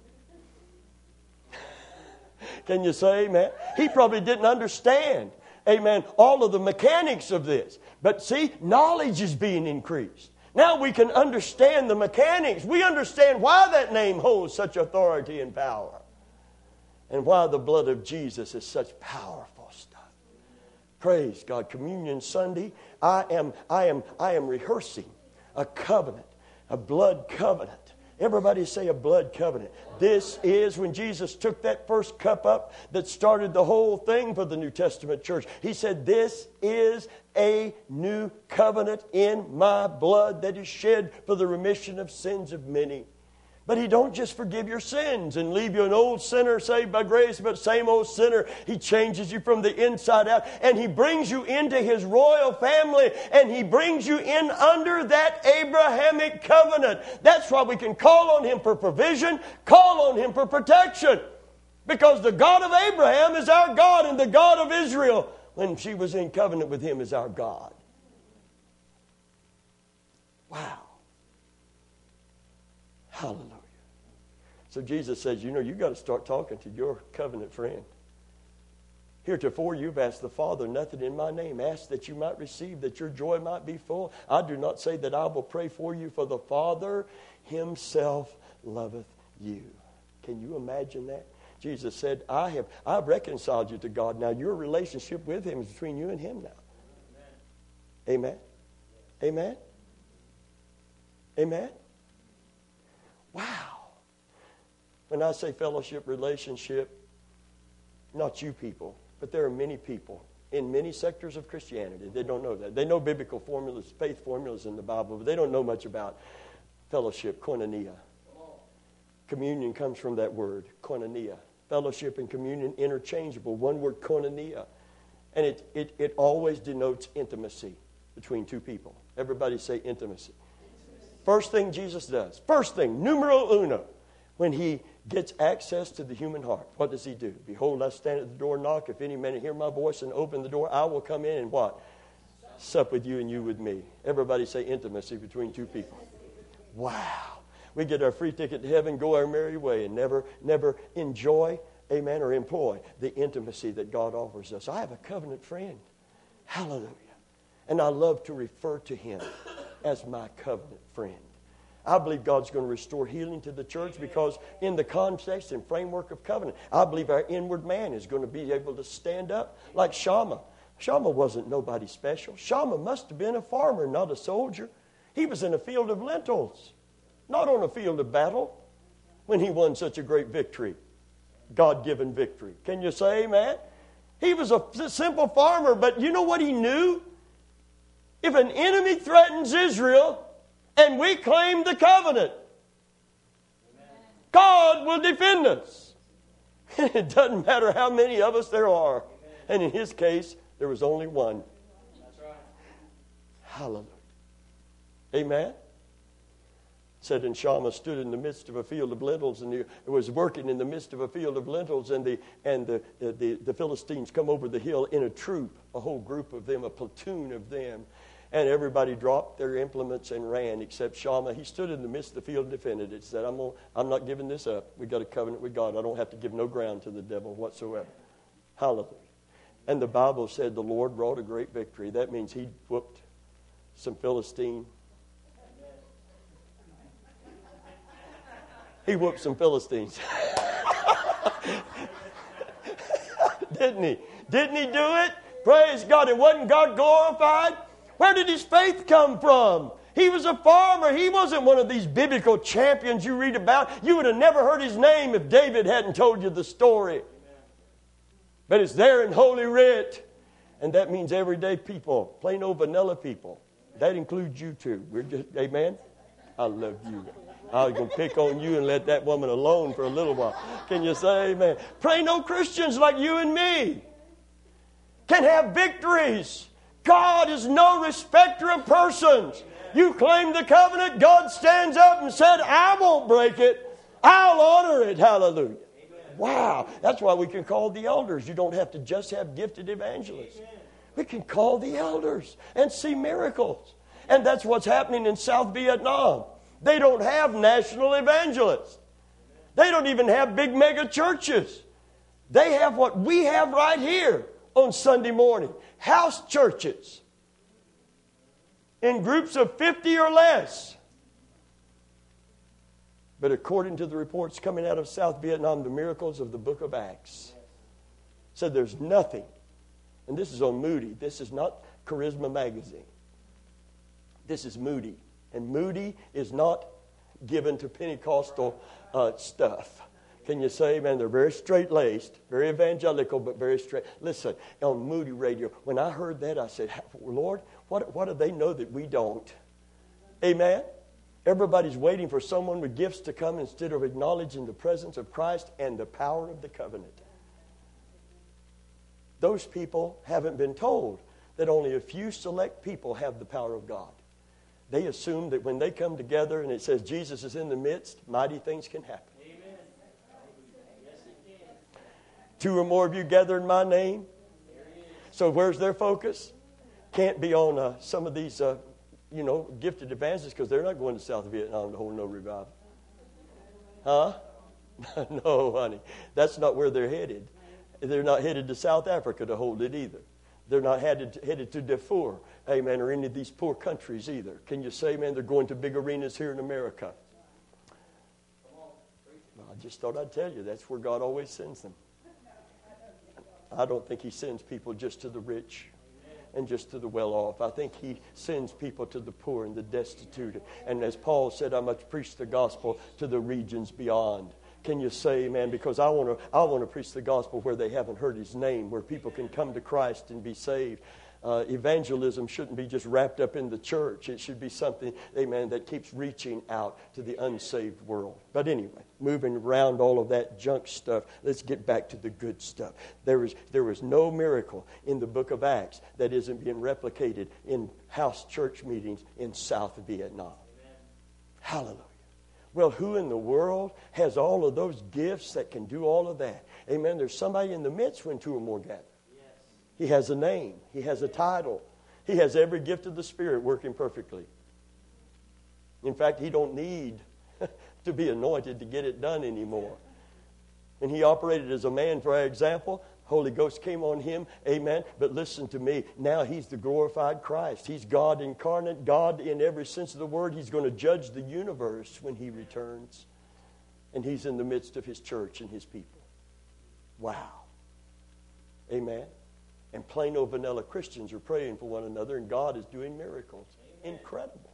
Can you say amen? He probably didn't understand, amen, all of the mechanics of this. But see, knowledge is being increased. Now we can understand the mechanics. We understand why that name holds such authority and power. And why the blood of Jesus is such powerful stuff. Praise God. Communion Sunday, I am rehearsing a covenant, a blood covenant. Everybody say a blood covenant. This is when Jesus took that first cup up that started the whole thing for the New Testament church. He said, this is a new covenant in my blood that is shed for the remission of sins of many. But He don't just forgive your sins and leave you an old sinner saved by grace, but same old sinner. He changes you from the inside out, and He brings you into His royal family, and He brings you in under that Abrahamic covenant. That's why we can call on Him for provision, call on Him for protection. Because the God of Abraham is our God, and the God of Israel, when she was in covenant with Him, is our God. Wow. Hallelujah. So Jesus says, you've got to start talking to your covenant friend. Heretofore you've asked the Father nothing in my name. Ask that you might receive, that your joy might be full. I do not say that I will pray for you, for the Father Himself loveth you. Can you imagine that? Jesus said, I've reconciled you to God. Now your relationship with Him is between you and Him now. Amen. Amen? Amen? Wow. When I say fellowship, relationship, not you people, but there are many people in many sectors of Christianity. They don't know that. They know biblical formulas, faith formulas in the Bible, but they don't know much about fellowship, koinonia. Communion comes from that word, koinonia. Fellowship and communion interchangeable. One word, koinonia. And it always denotes intimacy between two people. Everybody say intimacy. First thing Jesus does, first thing, numero uno, when he gets access to the human heart, what does he do? Behold, I stand at the door and knock. If any man hear my voice and open the door, I will come in and what? Sup with you and you with me. Everybody say intimacy between two people. Wow. We get our free ticket to heaven, go our merry way, and never enjoy, amen, or employ the intimacy that God offers us. I have a covenant friend. Hallelujah. And I love to refer to him as my covenant friend. I believe God's going to restore healing to the church because in the context and framework of covenant, I believe our inward man is going to be able to stand up like Shammah. Shammah wasn't nobody special. Shammah must have been a farmer, not a soldier. He was in a field of lentils, not on a field of battle when he won such a great victory, God-given victory. Can you say amen? He was a simple farmer, but you know what he knew? If an enemy threatens Israel, and we claim the covenant, God will defend us. It doesn't matter how many of us there are. And in his case, there was only one. Hallelujah. Amen. Said, and Shammah stood in the midst of a field of lentils, and he was working in the midst of a field of lentils, and the Philistines come over the hill in a troop, a whole group of them, a platoon of them. And everybody dropped their implements and ran except Shammah. He stood in the midst of the field and defended it. Said, I'm not giving this up. We got a covenant with God. I don't have to give no ground to the devil whatsoever. Hallelujah. And the Bible said the Lord brought a great victory. That means he whooped some Philistine. He whooped some Philistines. Didn't he? Didn't he do it? Praise God. And wasn't God glorified? Where did his faith come from? He was a farmer. He wasn't one of these biblical champions you read about. You would have never heard his name if David hadn't told you the story. But it's there in Holy Writ. And that means everyday people, plain old vanilla people. That includes you too. We're just, amen? I love you. I was going to pick on you and let that woman alone for a little while. Can you say amen? Plain old Christians like you and me can have victories. God is no respecter of persons. You claim the covenant, God stands up and said, I won't break it. I'll honor it. Hallelujah. Wow. That's why we can call the elders. You don't have to just have gifted evangelists. We can call the elders and see miracles. And that's what's happening in South Vietnam. They don't have national evangelists. They don't even have big mega churches. They have what we have right here on Sunday morning. House churches in groups of 50 or less. But according to the reports coming out of South Vietnam, the miracles of the book of Acts said there's nothing. And this is on Moody. This is not Charisma Magazine. This is Moody. And Moody is not given to Pentecostal stuff. Can you say, man, they're very straight-laced, very evangelical, but very straight. Listen, on Moody Radio, when I heard that, I said, Lord, what do they know that we don't? Amen? Everybody's waiting for someone with gifts to come instead of acknowledging the presence of Christ and the power of the covenant. Those people haven't been told that only a few select people have the power of God. They assume that when they come together and it says Jesus is in the midst, mighty things can happen. Amen. Yes, it can. 2 or more of you gather in my name. So where's their focus? Can't be on some of these, gifted evangelists because they're not going to South Vietnam to hold no revival. Huh? No, honey. That's not where they're headed. They're not headed to South Africa to hold it either. They're not headed to Darfur, amen, or any of these poor countries either. Can you say, man, they're going to big arenas here in America? Well, I just thought I'd tell you, that's where God always sends them. I don't think he sends people just to the rich and just to the well-off. I think He sends people to the poor and the destitute. And as Paul said, I must preach the gospel to the regions beyond. Can you say amen? Because I want to preach the gospel where they haven't heard His name, where people can come to Christ and be saved. Evangelism shouldn't be just wrapped up in the church. It should be something, amen, that keeps reaching out to the unsaved world. But anyway, moving around all of that junk stuff, let's get back to the good stuff. There was no miracle in the book of Acts that isn't being replicated in house church meetings in South Vietnam. Amen. Hallelujah. Well, who in the world has all of those gifts that can do all of that? Amen. There's somebody in the midst when two or more gather. He has a name. He has a title. He has every gift of the Spirit working perfectly. In fact, he don't need to be anointed to get it done anymore. And he operated as a man, for our example. Holy Ghost came on him. Amen. But listen to me. Now he's the glorified Christ. He's God incarnate. God in every sense of the word. He's going to judge the universe when He returns. And He's in the midst of His church and His people. Wow. Amen. And plain old vanilla Christians are praying for one another, and God is doing miracles. Amen. Incredible.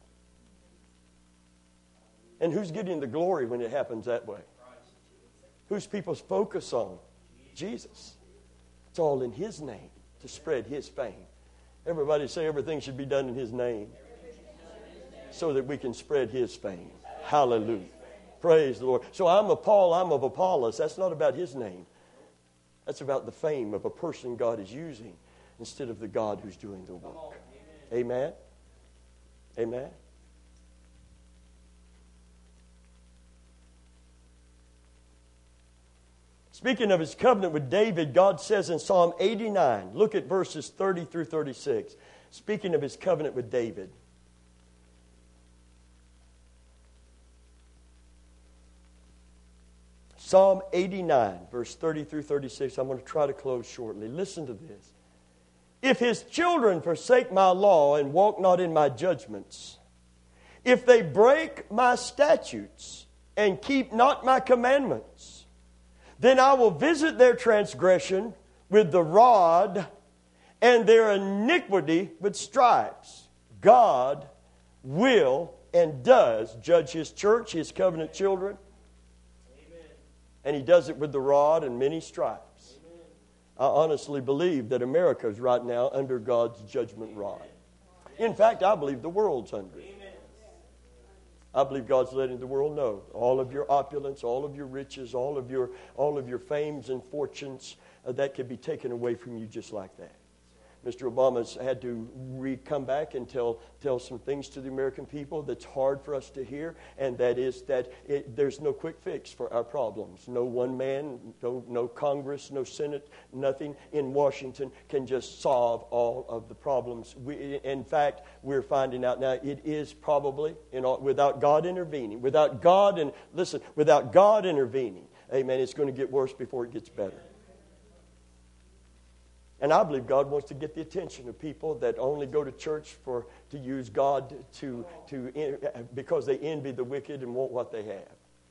And who's getting the glory when it happens that way? Who's people's focus on? Jesus. It's all in His name to spread His fame. Everybody say everything should be done in His name so that we can spread His fame. Hallelujah. Praise the Lord. So I'm of Paul, I'm of Apollos. That's not about his name. That's about the fame of a person God is using instead of the God who's doing the work. Amen? Amen? Speaking of His covenant with David, God says in Psalm 89, look at verses 30 through 36. Speaking of His covenant with David. Psalm 89, verse 30 through 36. I'm going to try to close shortly. Listen to this. If His children forsake my law and walk not in my judgments, if they break my statutes and keep not my commandments, then I will visit their transgression with the rod and their iniquity with stripes. God will and does judge His church, His covenant children. And He does it with the rod and many stripes. Amen. I honestly believe that America is right now under God's judgment rod. In fact, I believe the world's under it. I believe God's letting the world know all of your opulence, all of your riches, all of your fames and fortunes that could be taken away from you just like that. Mr. Obama's had to come back and tell some things to the American people that's hard for us to hear, and that is that there's no quick fix for our problems. No one man, no Congress, no Senate, nothing in Washington can just solve all of the problems. In fact, we're finding out now it is probably, without God intervening, without God intervening, amen, it's going to get worse before it gets better. And I believe God wants to get the attention of people that only go to church to use God because they envy the wicked and want what they have.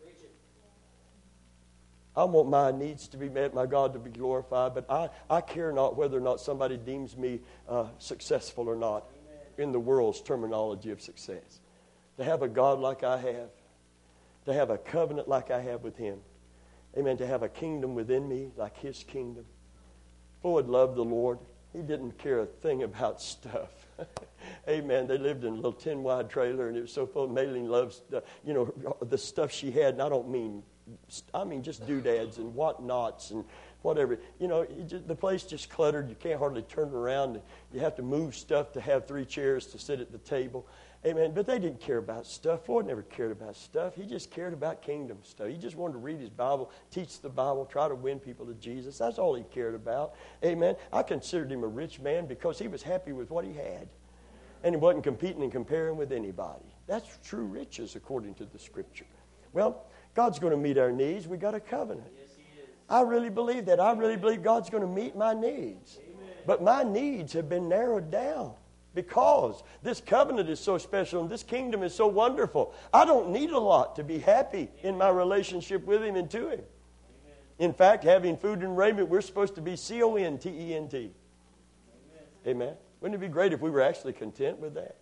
I want my needs to be met, my God to be glorified, but I care not whether or not somebody deems me successful or not in the world's terminology of success. To have a God like I have, to have a covenant like I have with Him, amen, to have a kingdom within me like His kingdom. Floyd loved the Lord. He didn't care a thing about stuff. Amen. They lived in a little 10-wide trailer, and it was so full. Maylene loves, the stuff she had. And I mean just doodads and whatnots and whatever. The place just cluttered. You can't hardly turn around. You have to move stuff to have 3 chairs to sit at the table. Amen. But they didn't care about stuff. Floyd never cared about stuff. He just cared about kingdom stuff. He just wanted to read his Bible, teach the Bible, try to win people to Jesus. That's all he cared about. Amen. I considered him a rich man because he was happy with what he had. And he wasn't competing and comparing with anybody. That's true riches according to the Scripture. Well, God's going to meet our needs. We got a covenant. Yes, He is. I really believe that. I really believe God's going to meet my needs. Amen. But my needs have been narrowed down. Because this covenant is so special and this kingdom is so wonderful. I don't need a lot to be happy in my relationship with Him and to Him. Amen. In fact, having food and raiment, we're supposed to be CONTENT. Amen. Amen. Wouldn't it be great if we were actually content with that?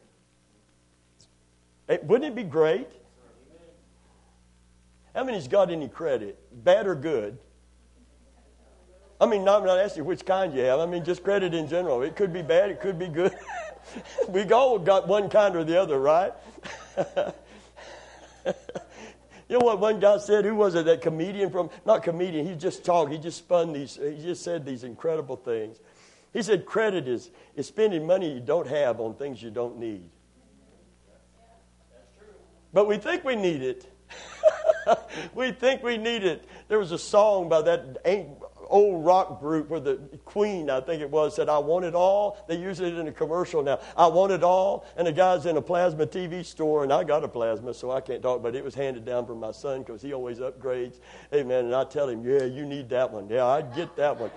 Wouldn't it be great? How many's got any credit, bad or good? I mean, I'm not asking which kind you have. I mean, just credit in general. It could be bad, it could be good. We all got one kind or the other, right? You know what one guy said? Who was it? That comedian from, not comedian, he just talked. He just said these incredible things. He said credit is spending money you don't have on things you don't need. But we think we need it. We think we need it. There was a song by that old rock group where the Queen, I think it was, said, I want it all. They use it in a commercial now. I want it all. And the guy's in a plasma TV store, and I got a plasma, so I can't talk, but it was handed down from my son because he always upgrades. Amen. And I tell him, yeah, you need that one. Yeah, I'd get that one.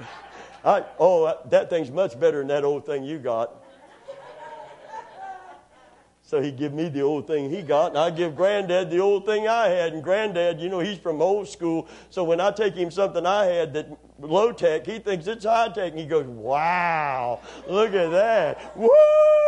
That thing's much better than that old thing you got. So he give me the old thing he got, and I give Granddad the old thing I had. And Granddad, he's from old school. So when I take him something I had that low tech, he thinks it's high tech, and he goes, "Wow, look at that! Woo!"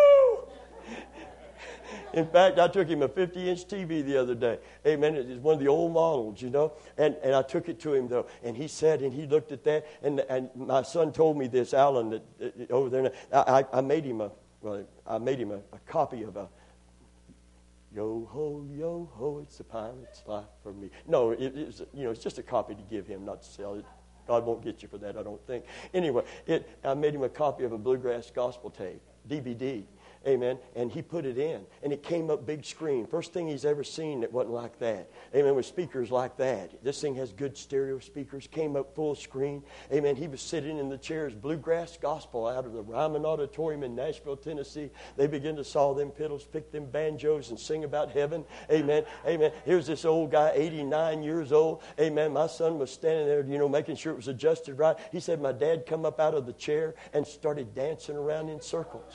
In fact, I took him a 50-inch TV the other day. Amen. It's one of the old models, And I took it to him, though. And he said, and he looked at that. And my son told me this, Alan, that over there. I made him a copy of a Yo ho, it's a pirate's life for me. No, it's just a copy to give him, not to sell it. God won't get you for that, I don't think. Anyway, I made him a copy of a bluegrass gospel tape, DVD. Amen. And he put it in. And it came up big screen. First thing he's ever seen that wasn't like that. Amen. With speakers like that. This thing has good stereo speakers. Came up full screen. Amen. He was sitting in the chairs. Bluegrass gospel out of the Ryman Auditorium in Nashville, Tennessee. They began to saw them fiddles, pick them banjos, and sing about heaven. Amen. Amen. Here's this old guy, 89 years old. Amen. My son was standing there, making sure it was adjusted right. He said my dad come up out of the chair and started dancing around in circles.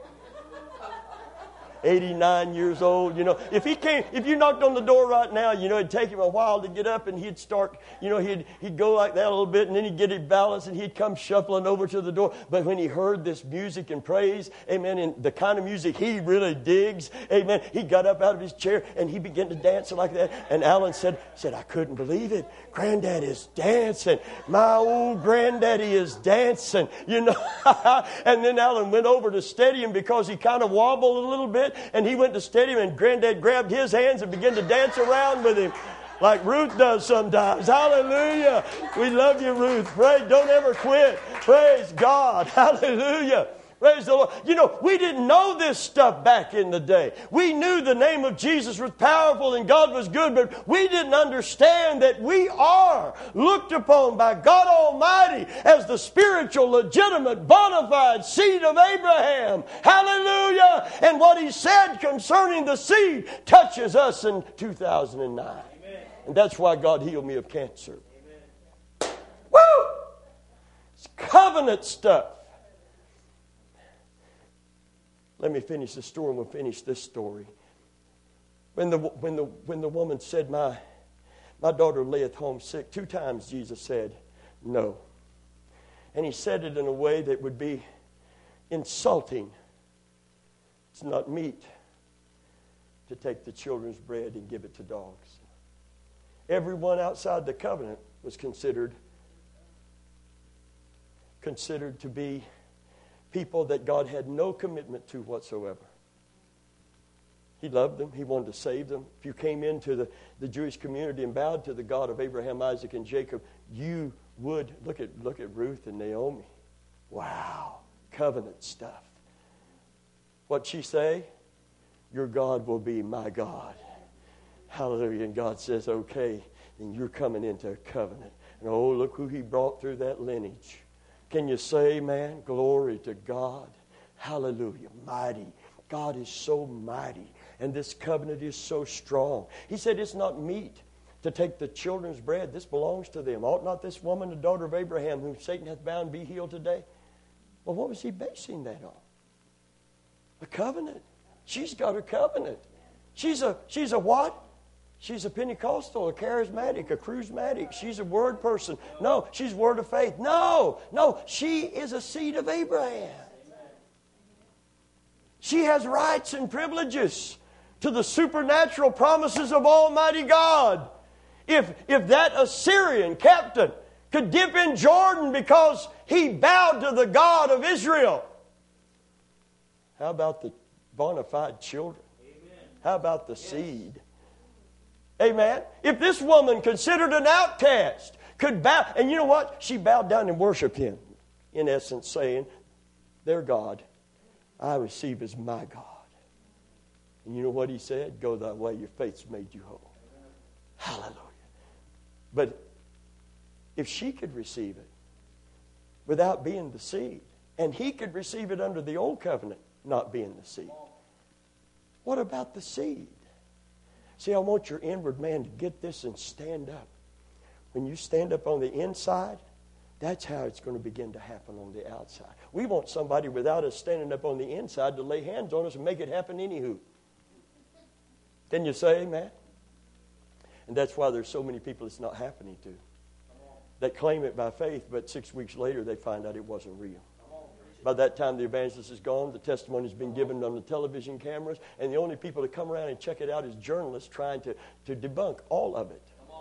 89 years old, if you knocked on the door right now, it'd take him a while to get up, and he'd start, he'd go like that a little bit, and then he'd get his balance, and he'd come shuffling over to the door. But when he heard this music and praise, amen, and the kind of music he really digs, amen, he got up out of his chair, and he began to dance like that. And Alan said, I couldn't believe it. Granddad is dancing. My old granddaddy is dancing, And then Alan went over to steady him because he kind of wobbled a little bit. And he went to steady him, and Granddad grabbed his hands and began to dance around with him like Ruth does sometimes. Hallelujah. We love you, Ruth. Pray, don't ever quit. Praise God. Hallelujah. Praise the Lord. We didn't know this stuff back in the day. We knew the name of Jesus was powerful and God was good, but we didn't understand that we are looked upon by God Almighty as the spiritual, legitimate, bona fide seed of Abraham. Hallelujah. And what he said concerning the seed touches us in 2009. Amen. And that's why God healed me of cancer. Amen. Woo! It's covenant stuff. Let me finish the story, and we'll finish this story. When the woman said, my daughter layeth home sick, 2 times Jesus said, no. And he said it in a way that would be insulting. It's not meat to take the children's bread and give it to dogs. Everyone outside the covenant was considered to be people that God had no commitment to whatsoever. He loved them. He wanted to save them. If you came into the Jewish community and bowed to the God of Abraham, Isaac, and Jacob, you would look at Ruth and Naomi. Wow, covenant stuff. What'd she say? Your God will be my God. Hallelujah. And God says, okay, then you're coming into a covenant. And oh, look who he brought through that lineage. Can you say, man, glory to God? Hallelujah. Mighty. God is so mighty. And this covenant is so strong. He said it's not meat to take the children's bread. This belongs to them. Ought not this woman, the daughter of Abraham, whom Satan hath bound, be healed today? Well, what was he basing that on? A covenant. She's got her covenant. She's a what? She's a Pentecostal, a charismatic, a charismatic. She's a word person. No, she's word of faith. No, she is a seed of Abraham. She has rights and privileges to the supernatural promises of Almighty God. If that Assyrian captain could dip in Jordan because he bowed to the God of Israel, how about the bona fide children? Amen. How about the seed? Amen. If this woman, considered an outcast, could bow, and you know what? She bowed down and worshiped him, in essence saying, their God I receive as my God. And you know what he said? Go thy way, your faith's made you whole. Hallelujah. But if she could receive it without being the seed, and he could receive it under the old covenant, not being the seed, what about the seed? See, I want your inward man to get this and stand up. When you stand up on the inside, that's how it's going to begin to happen on the outside. We want somebody without us standing up on the inside to lay hands on us and make it happen anywho. Can you say amen? And that's why there's so many people it's not happening to. That claim it by faith, but 6 weeks later they find out it wasn't real. By that time the evangelist is gone, the testimony's been given on the television cameras, and the only people that come around and check it out is journalists trying to debunk all of it.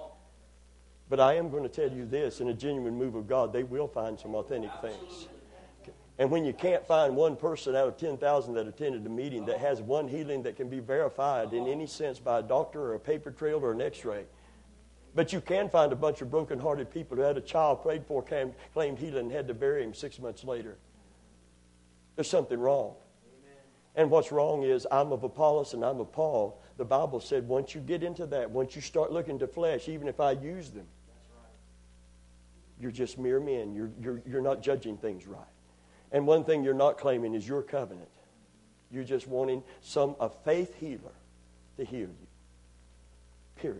But I am going to tell you this, in a genuine move of God, they will find some authentic things. And when you can't find one person out of 10,000 that attended the meeting that has one healing that can be verified in any sense by a doctor or a paper trail or an x-ray, but you can find a bunch of broken-hearted people who had a child prayed for, claimed healing, and had to bury him 6 months later. There's something wrong. Amen. And what's wrong is I'm of Apollos and I'm of Paul. The Bible said once you get into that, once you start looking to flesh, even if I use them, you're just mere men. You're not judging things right. And one thing you're not claiming is your covenant. You're just wanting a faith healer to heal you. Period.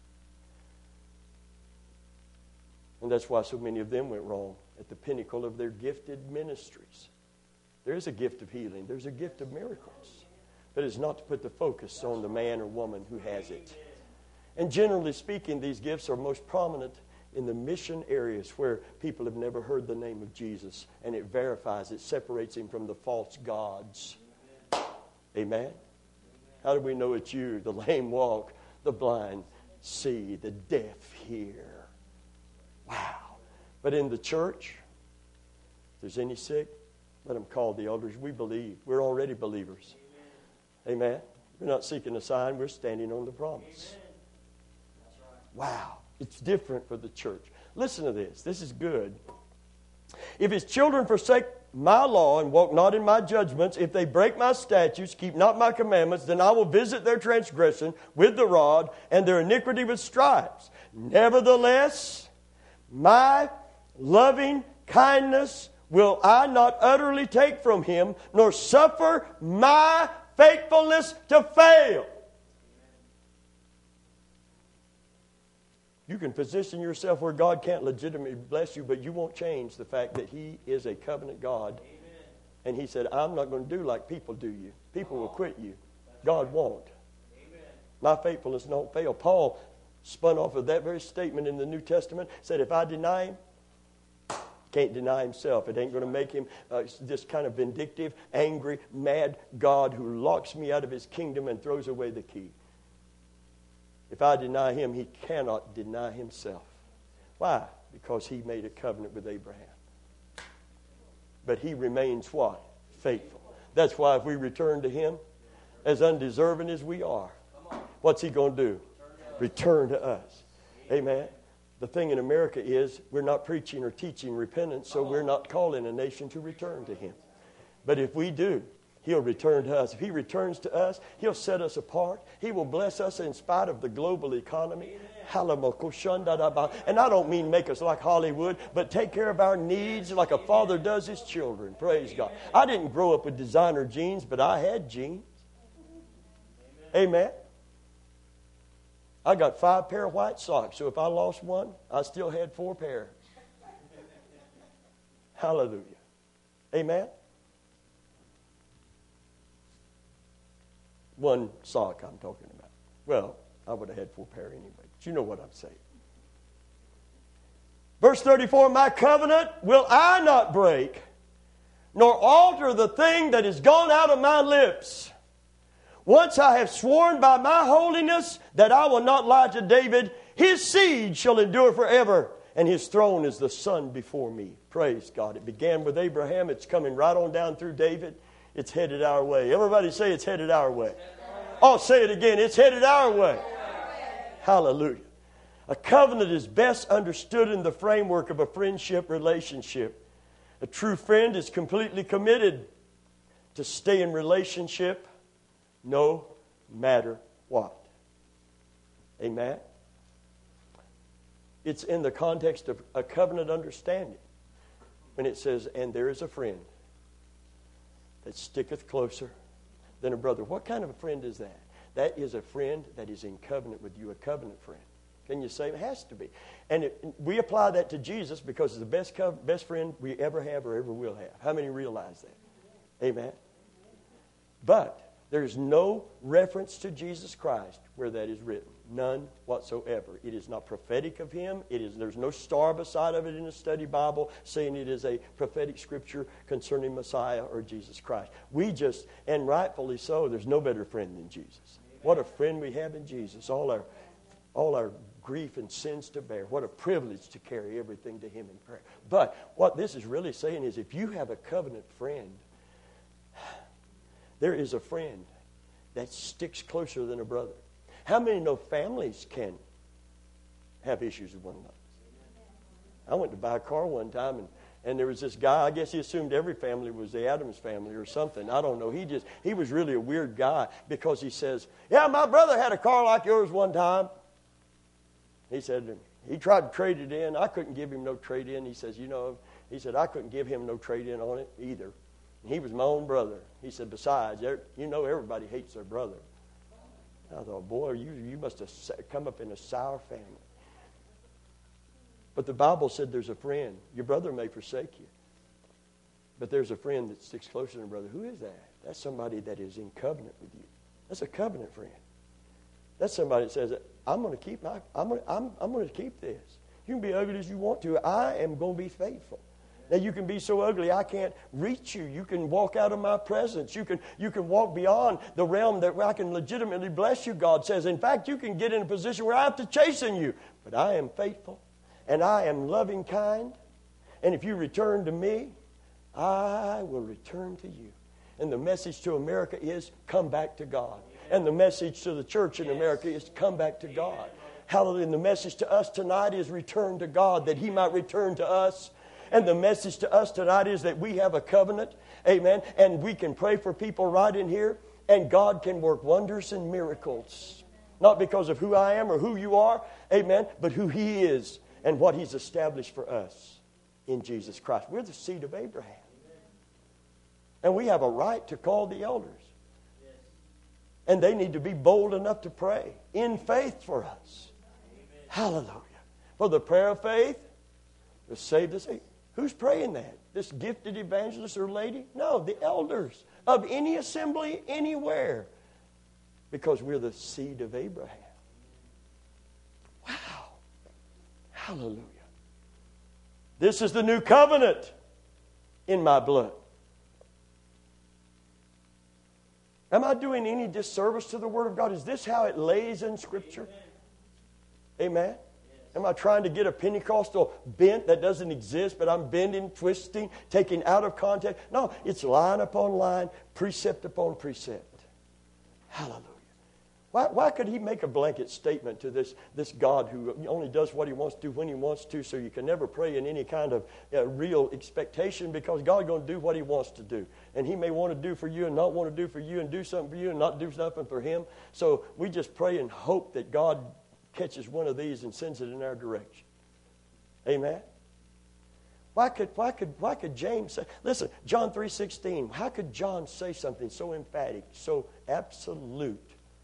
And that's why so many of them went wrong at the pinnacle of their gifted ministries. There is a gift of healing. There's a gift of miracles. But it's not to put the focus on the man or woman who has it. And generally speaking, these gifts are most prominent in the mission areas where people have never heard the name of Jesus. And it verifies, it separates him from the false gods. Amen? How do we know it's you? The lame walk, the blind see, the deaf hear. Wow. But in the church, if there's any sick, let them call the elders. We believe. We're already believers. Amen. We're not seeking a sign. We're standing on the promise. Wow. It's different for the church. Listen to this. This is good. If his children forsake my law and walk not in my judgments, if they break my statutes, keep not my commandments, then I will visit their transgression with the rod and their iniquity with stripes. Nevertheless, my loving kindness will I not utterly take from him, nor suffer my faithfulness to fail. You can position yourself where God can't legitimately bless you, but you won't change the fact that he is a covenant God. Amen. And he said, I'm not going to do like people do you. People will quit you. God won't. Amen. My faithfulness don't fail. Paul spun off of that very statement in the New Testament, said if I deny him, can't deny himself. It ain't going to make him this kind of vindictive, angry, mad God who locks me out of his kingdom and throws away the key. If I deny him, he cannot deny himself. Why? Because he made a covenant with Abraham. But he remains what? Faithful. That's why if we return to him, as undeserving as we are, what's he going to do? Return to us. Amen. The thing in America is we're not preaching or teaching repentance, so we're not calling a nation to return to him. But if we do, he'll return to us. If he returns to us, he'll set us apart. He will bless us in spite of the global economy. And I don't mean make us like Hollywood, but take care of our needs like a father does his children. Praise God. I didn't grow up with designer jeans, but I had jeans. Amen. I got 5 pair of white socks, so if I lost one, I still had 4 pair. Hallelujah. Amen. One sock I'm talking about. Well, I would have had 4 pair anyway, but you know what I'm saying. Verse 34, my covenant will I not break, nor alter the thing that is gone out of my lips. Once I have sworn by my holiness that I will not lie to David. His seed shall endure forever, and his throne is the sun before me. Praise God. It began with Abraham. It's coming right on down through David. It's headed our way. Everybody say it's headed our way. Oh, say it again. It's headed our way. Hallelujah. A covenant is best understood in the framework of a friendship relationship. A true friend is completely committed to stay in relationship no matter what. Amen. It's in the context of a covenant understanding when it says, and there is a friend that sticketh closer than a brother. What kind of a friend is that? That is a friend that is in covenant with you, a covenant friend. Can you say it has to be? And we apply that to Jesus because it's the best friend we ever have or ever will have. How many realize that? Amen. But there's no reference to Jesus Christ where that is written. None whatsoever. It is not prophetic of Him. There's no star beside of it in the study Bible saying it is a prophetic scripture concerning Messiah or Jesus Christ. We just, and rightfully so, there's no better friend than Jesus. What a friend we have in Jesus. All our grief and sins to bear. What a privilege to carry everything to Him in prayer. But what this is really saying is if you have a covenant friend, there is a friend that sticks closer than a brother. How many know families can have issues with one another? I went to buy a car one time, and there was this guy. I guess he assumed every family was the Adams family or something. I don't know. He was really a weird guy because he says, yeah, my brother had a car like yours one time. He said, he tried to trade it in. I couldn't give him no trade in. He says, I couldn't give him no trade in on it either. And he was my own brother. He said, besides, everybody hates their brother. I thought, boy, you must have come up in a sour family. But the Bible said there's a friend. Your brother may forsake you, but there's a friend that sticks closer than a brother. Who is that? That's somebody that is in covenant with you. That's a covenant friend. That's somebody that says, I'm going to keep this. You can be ugly as you want to. I am going to be faithful. Now, you can be so ugly I can't reach you. You can walk out of my presence. You can walk beyond the realm that I can legitimately bless you, God says. In fact, you can get in a position where I have to chasten you. But I am faithful, and I am loving kind. And if you return to me, I will return to you. And the message to America is, come back to God. And the message to the church in America is, come back to God. Hallelujah. And the message to us tonight is, return to God, that He might return to us. And the message to us tonight is that we have a covenant, amen, and we can pray for people right in here, and God can work wonders and miracles. Not because of who I am or who you are, amen, but who He is and what He's established for us in Jesus Christ. We're the seed of Abraham. And we have a right to call the elders. And they need to be bold enough to pray in faith for us. Hallelujah. For the prayer of faith will save the sick. Who's praying that? This gifted evangelist or lady? No, the elders of any assembly anywhere. Because we're the seed of Abraham. Wow. Hallelujah. This is the new covenant in my blood. Am I doing any disservice to the Word of God? Is this how it lays in Scripture? Amen. Am I trying to get a Pentecostal bent that doesn't exist, but I'm bending, twisting, taking out of context? No, it's line upon line, precept upon precept. Hallelujah. Why could He make a blanket statement to this God who only does what He wants to do when He wants to, so you can never pray in any kind of real expectation, because God's going to do what He wants to do. And He may want to do for you and not want to do for you, and do something for you and not do something for Him. So we just pray and hope that God catches one of these and sends it in our direction. Amen. Why could James say, listen, John 3:16, how could John say something so emphatic, so absolute?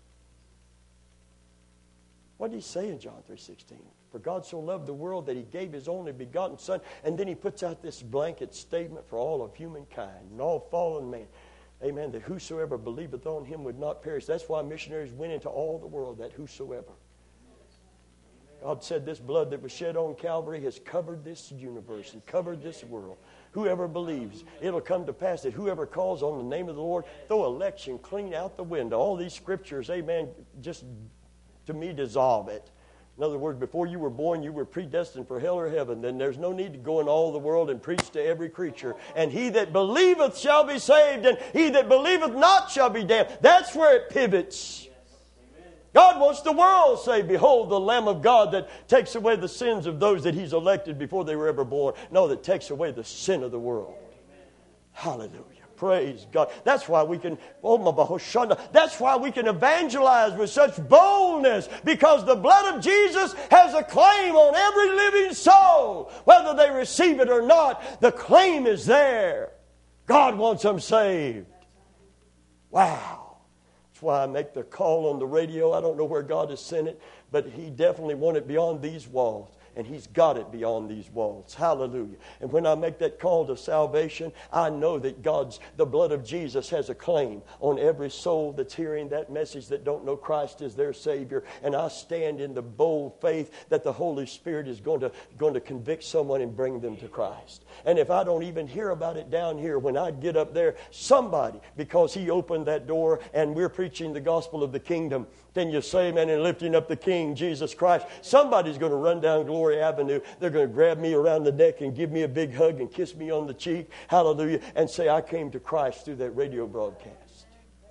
What did he say in John 3:16? For God so loved the world that He gave His only begotten Son. And then he puts out this blanket statement for all of humankind and all fallen man. Amen. That whosoever believeth on Him would not perish. That's why missionaries went into all the world, that whosoever. God said this blood that was shed on Calvary has covered this universe and covered this world. Whoever believes, it'll come to pass that whoever calls on the name of the Lord, throw election clean out the window. All these scriptures, amen, just to me dissolve it. In other words, before you were born, you were predestined for hell or heaven. Then there's no need to go in all the world and preach to every creature. And he that believeth shall be saved, and he that believeth not shall be damned. That's where it pivots. God wants the world saved. Behold, the Lamb of God that takes away the sins of those that He's elected before they were ever born. No, that takes away the sin of the world. Hallelujah. Praise God. That's why we can, that's why we can evangelize with such boldness, because the blood of Jesus has a claim on every living soul. Whether they receive it or not, the claim is there. God wants them saved. Wow. That's why I make the call on the radio. I don't know where God has sent it, but He definitely wanted it beyond these walls. And He's got it beyond these walls. Hallelujah. And when I make that call to salvation, I know that the blood of Jesus has a claim on every soul that's hearing that message that don't know Christ as their Savior. And I stand in the bold faith that the Holy Spirit is going to convict someone and bring them to Christ. And if I don't even hear about it down here, when I get up there, somebody, because He opened that door and we're preaching the gospel of the kingdom, then you say, amen, and lifting up the King, Jesus Christ. Somebody's going to run down Glory Avenue. They're going to grab me around the neck and give me a big hug and kiss me on the cheek. Hallelujah. And say, I came to Christ through that radio broadcast.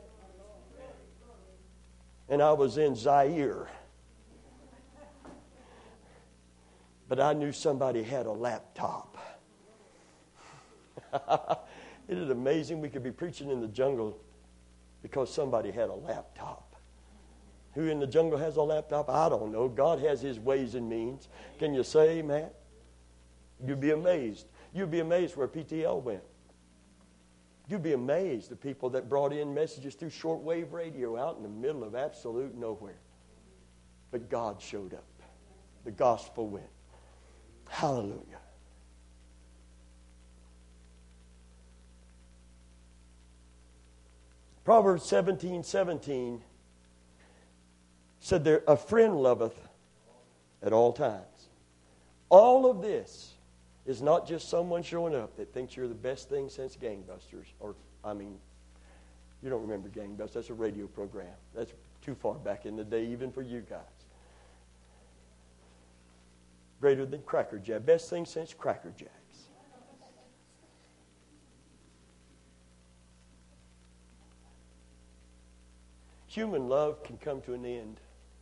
And I was in Zaire. But I knew somebody had a laptop. Isn't it amazing we could be preaching in the jungle because somebody had a laptop? Who in the jungle has a laptop? I don't know. God has His ways and means. Can you say amen? You'd be amazed. You'd be amazed where PTL went. You'd be amazed the people that brought in messages through shortwave radio out in the middle of absolute nowhere. But God showed up. The gospel went. Hallelujah. Proverbs 17:17 said, a friend loveth at all times. All of this is not just someone showing up that thinks you're the best thing since Gangbusters. You don't remember Gangbusters. That's a radio program. That's too far back in the day even for you guys. Greater than Cracker Jack. Best thing since Cracker Jacks. Human love can come to an end.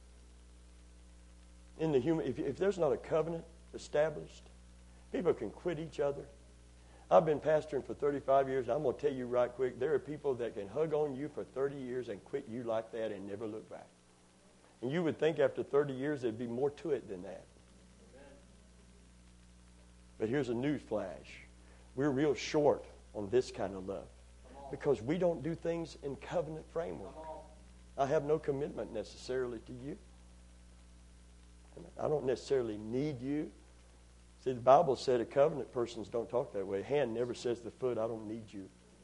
If there's not a covenant established, people can quit each other. I've been pastoring for 35 years. I'm going to tell you right quick, there are people that can hug on you for 30 years and quit you like that and never look back. And you would think after 30 years there'd be more to it than that. But here's a news flash. We're real short on this kind of love because we don't do things in covenant framework. I have no commitment necessarily to you. I don't necessarily need you. See, the Bible said a covenant persons don't talk that way. Hand never says to the foot, I don't need you.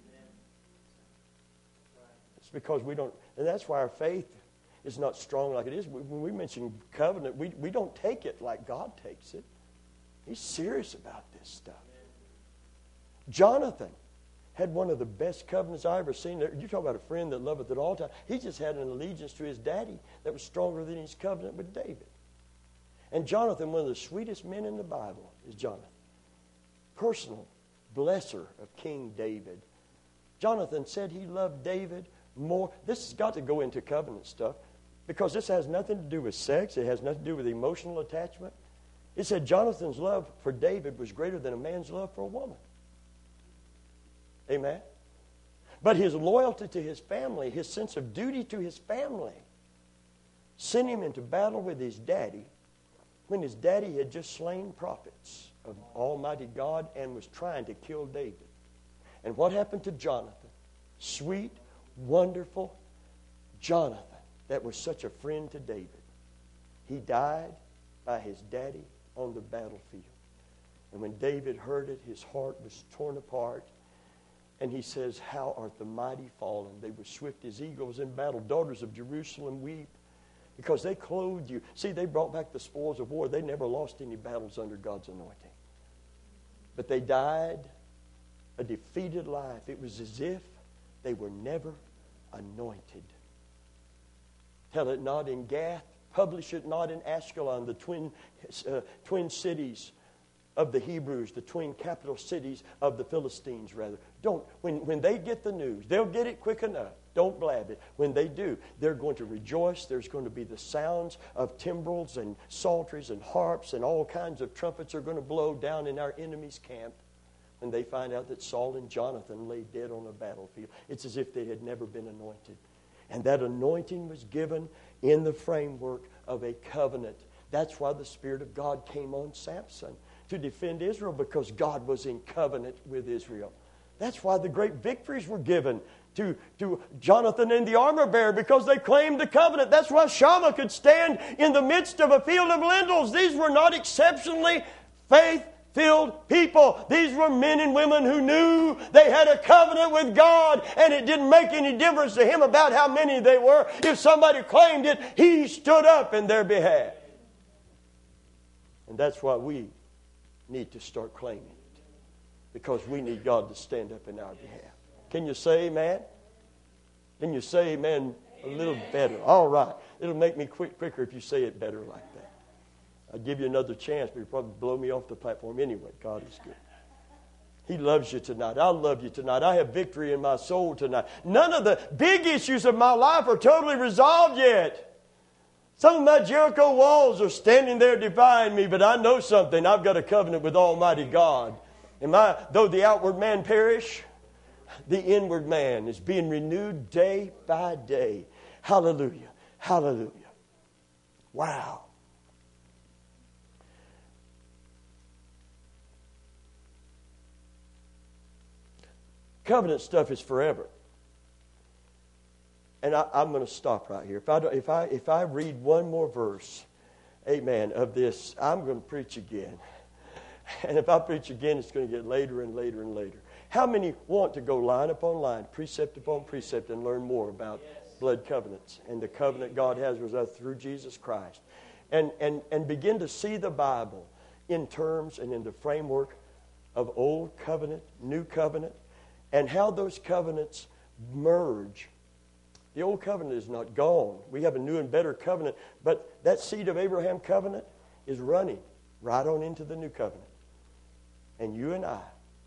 It's because we don't, and that's why our faith is not strong like it is. When we mention covenant, we don't take it like God takes it. He's serious about this stuff. Jonathan had one of the best covenants I ever seen. You talk about a friend that loveth at all times. He just had an allegiance to his daddy that was stronger than his covenant with David. And Jonathan, one of the sweetest men in the Bible, is Jonathan. Personal blesser of King David. Jonathan said he loved David more. This has got to go into covenant stuff because this has nothing to do with sex. It has nothing to do with emotional attachment. It said Jonathan's love for David was greater than a man's love for a woman. Amen? But his loyalty to his family, his sense of duty to his family, sent him into battle with his daddy when his daddy had just slain prophets of Almighty God and was trying to kill David. And what happened to Jonathan? Sweet, wonderful Jonathan that was such a friend to David. He died by his daddy on the battlefield. And when David heard it, his heart was torn apart. And he says, how art the mighty fallen? They were swift as eagles in battle. Daughters of Jerusalem weep. Because they clothed you. See, they brought back the spoils of war. They never lost any battles under God's anointing. But they died a defeated life. It was as if they were never anointed. Tell it not in Gath. Publish it not in Ashkelon, the twin cities of the Hebrews, the twin capital cities of the Philistines, rather. Don't. When they get the news, they'll get it quick enough. Don't blab it. When they do, they're going to rejoice. There's going to be the sounds of timbrels and psalteries and harps, and all kinds of trumpets are going to blow down in our enemy's camp when they find out that Saul and Jonathan lay dead on the battlefield. It's as if they had never been anointed. And that anointing was given in the framework of a covenant. That's why the Spirit of God came on Samson, to defend Israel, because God was in covenant with Israel. That's why the great victories were given to Jonathan and the armor bearer, because they claimed the covenant. That's why Shammah could stand in the midst of a field of lentils. These were not exceptionally faith-filled people. These were men and women who knew they had a covenant with God, and it didn't make any difference to him about how many they were. If somebody claimed it, he stood up in their behalf. And that's why we need to start claiming it, because we need God to stand up in our behalf. Can you say amen? Can you say amen a little better? All right. It'll make me quicker if you say it better like that. I'll give you another chance, but you'll probably blow me off the platform anyway. God is good. He loves you tonight. I love you tonight. I have victory in my soul tonight. None of the big issues of my life are totally resolved yet. Some of my Jericho walls are standing there defying me, but I know something. I've got a covenant with Almighty God. Though the outward man perish, the inward man is being renewed day by day. Hallelujah. Hallelujah. Wow. Covenant stuff is forever. And I'm going to stop right here. If I read one more verse, amen, of this, I'm going to preach again. And if I preach again, it's going to get later and later and later. How many want to go line upon line, precept upon precept, and learn more about blood covenants and the covenant God has with us through Jesus Christ? And begin to see the Bible in terms and in the framework of Old Covenant, New Covenant, and how those covenants merge. The Old Covenant is not gone. We have a new and better covenant, but that seed of Abraham covenant is running right on into the New Covenant. And you and I,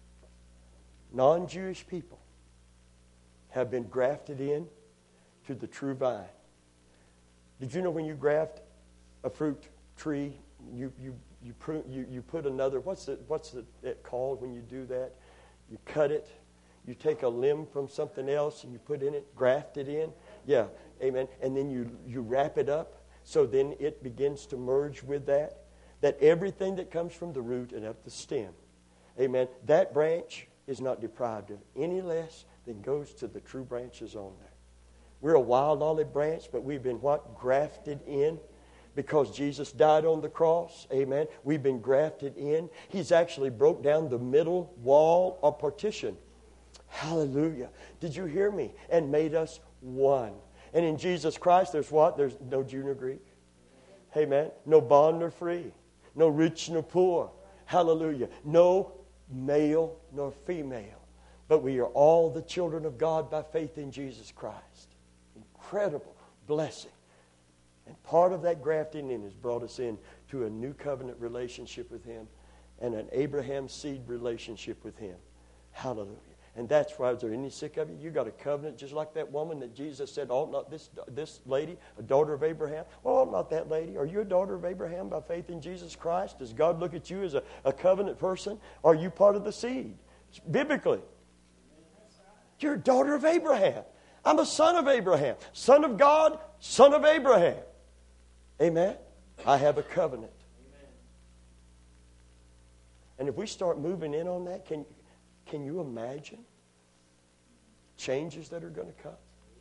non-Jewish people, have been grafted in to the true vine. Did you know when you graft a fruit tree, you put another, what's it called when you do that? You cut it. You take a limb from something else and you put in it, graft it in. Yeah, amen. And then you wrap it up, so then it begins to merge with that. That everything that comes from the root and up the stem, amen, that branch is not deprived of any less than goes to the true branches on there. We're a wild olive branch, but we've been what? Grafted in. Because Jesus died on the cross, amen, we've been grafted in. He's actually broke down the middle wall or partition. Hallelujah. Did you hear me? And made us one. And in Jesus Christ, there's what? There's no Jew nor Greek. Amen. No bond nor free. No rich nor poor. Hallelujah. No male nor female. But we are all the children of God by faith in Jesus Christ. Incredible blessing. And part of that grafting in has brought us in to a new covenant relationship with Him and an Abraham seed relationship with Him. Hallelujah. And that's why, is there any sick of you? You got a covenant just like that woman that Jesus said, oh, not this lady, a daughter of Abraham. Well, I'm not that lady. Are you a daughter of Abraham by faith in Jesus Christ? Does God look at you as a covenant person? Are you part of the seed? Biblically. You're a daughter of Abraham. I'm a son of Abraham. Son of God, son of Abraham. Amen? I have a covenant. And if we start moving in on that, can you imagine changes that are going to come?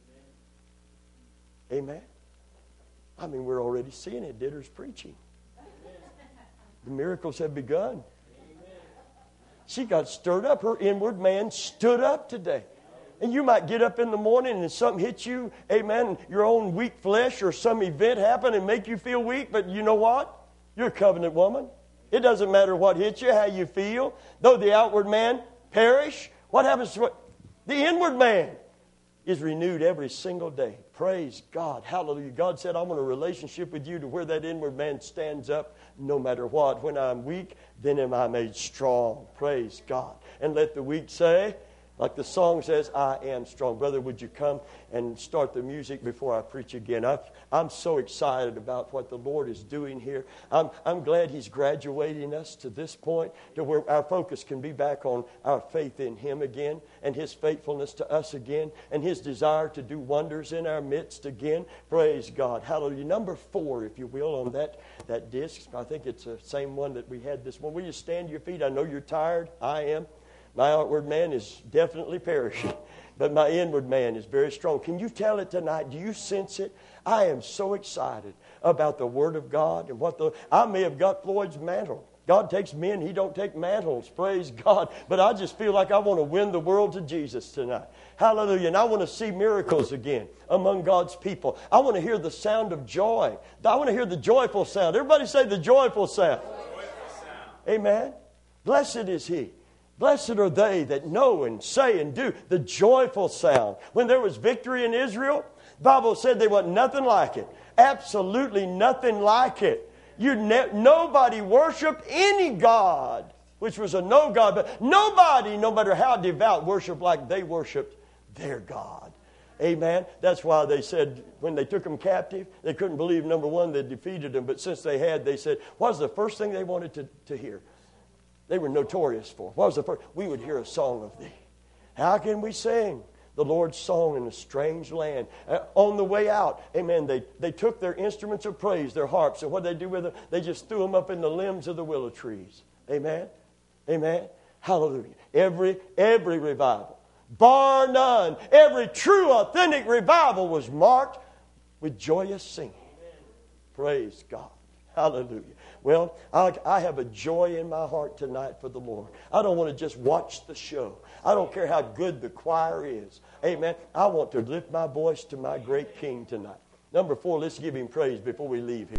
Amen. I mean, we're already seeing it. Ditter's preaching. The miracles have begun. She got stirred up. Her inward man stood up today. And you might get up in the morning and something hits you, amen, your own weak flesh or some event happen and make you feel weak. But you know what? You're a covenant woman. It doesn't matter what hits you, how you feel. Though the outward man perish, what happens to the inward man is renewed every single day. Praise God. Hallelujah. God said, I want a relationship with you to where that inward man stands up no matter what. When I'm weak, then am I made strong. Praise God. And let the weak say, like the song says, I am strong. Brother, would you come and start the music before I preach again? I'm so excited about what the Lord is doing here. I'm glad He's graduating us to this point to where our focus can be back on our faith in Him again and His faithfulness to us again and His desire to do wonders in our midst again. Praise God. Hallelujah. Number 4, if you will, on that disc. I think it's the same one that we had this morning. Will you stand to your feet? I know you're tired. I am. My outward man is definitely perishing, but my inward man is very strong. Can you tell it tonight? Do you sense it? I am so excited about the Word of God and I may have got Floyd's mantle. God takes men, He don't take mantles. Praise God. But I just feel like I want to win the world to Jesus tonight. Hallelujah. And I want to see miracles again among God's people. I want to hear the sound of joy. I want to hear the joyful sound. Everybody say the joyful sound. Amen. Blessed is He. Blessed are they that know and say and do the joyful sound. When there was victory in Israel, the Bible said there wasn't nothing like it. Absolutely nothing like it. Nobody worshiped any God, which was a no God. But nobody, no matter how devout, worshiped like they worshiped their God. Amen. That's why they said when they took them captive, they couldn't believe, number one, they defeated them. But since they had, they said, what was the first thing they wanted to hear? They were notorious for. What was the first? We would hear a song of Thee. How can we sing the Lord's song in a strange land? On the way out, amen, they took their instruments of praise, their harps, and what did they do with them? They just threw them up in the limbs of the willow trees. Amen? Amen? Hallelujah. Every revival, bar none, every true, authentic revival was marked with joyous singing. Praise God. Hallelujah. Well, I have a joy in my heart tonight for the Lord. I don't want to just watch the show. I don't care how good the choir is. Amen. I want to lift my voice to my great King tonight. Number 4, let's give Him praise before we leave here.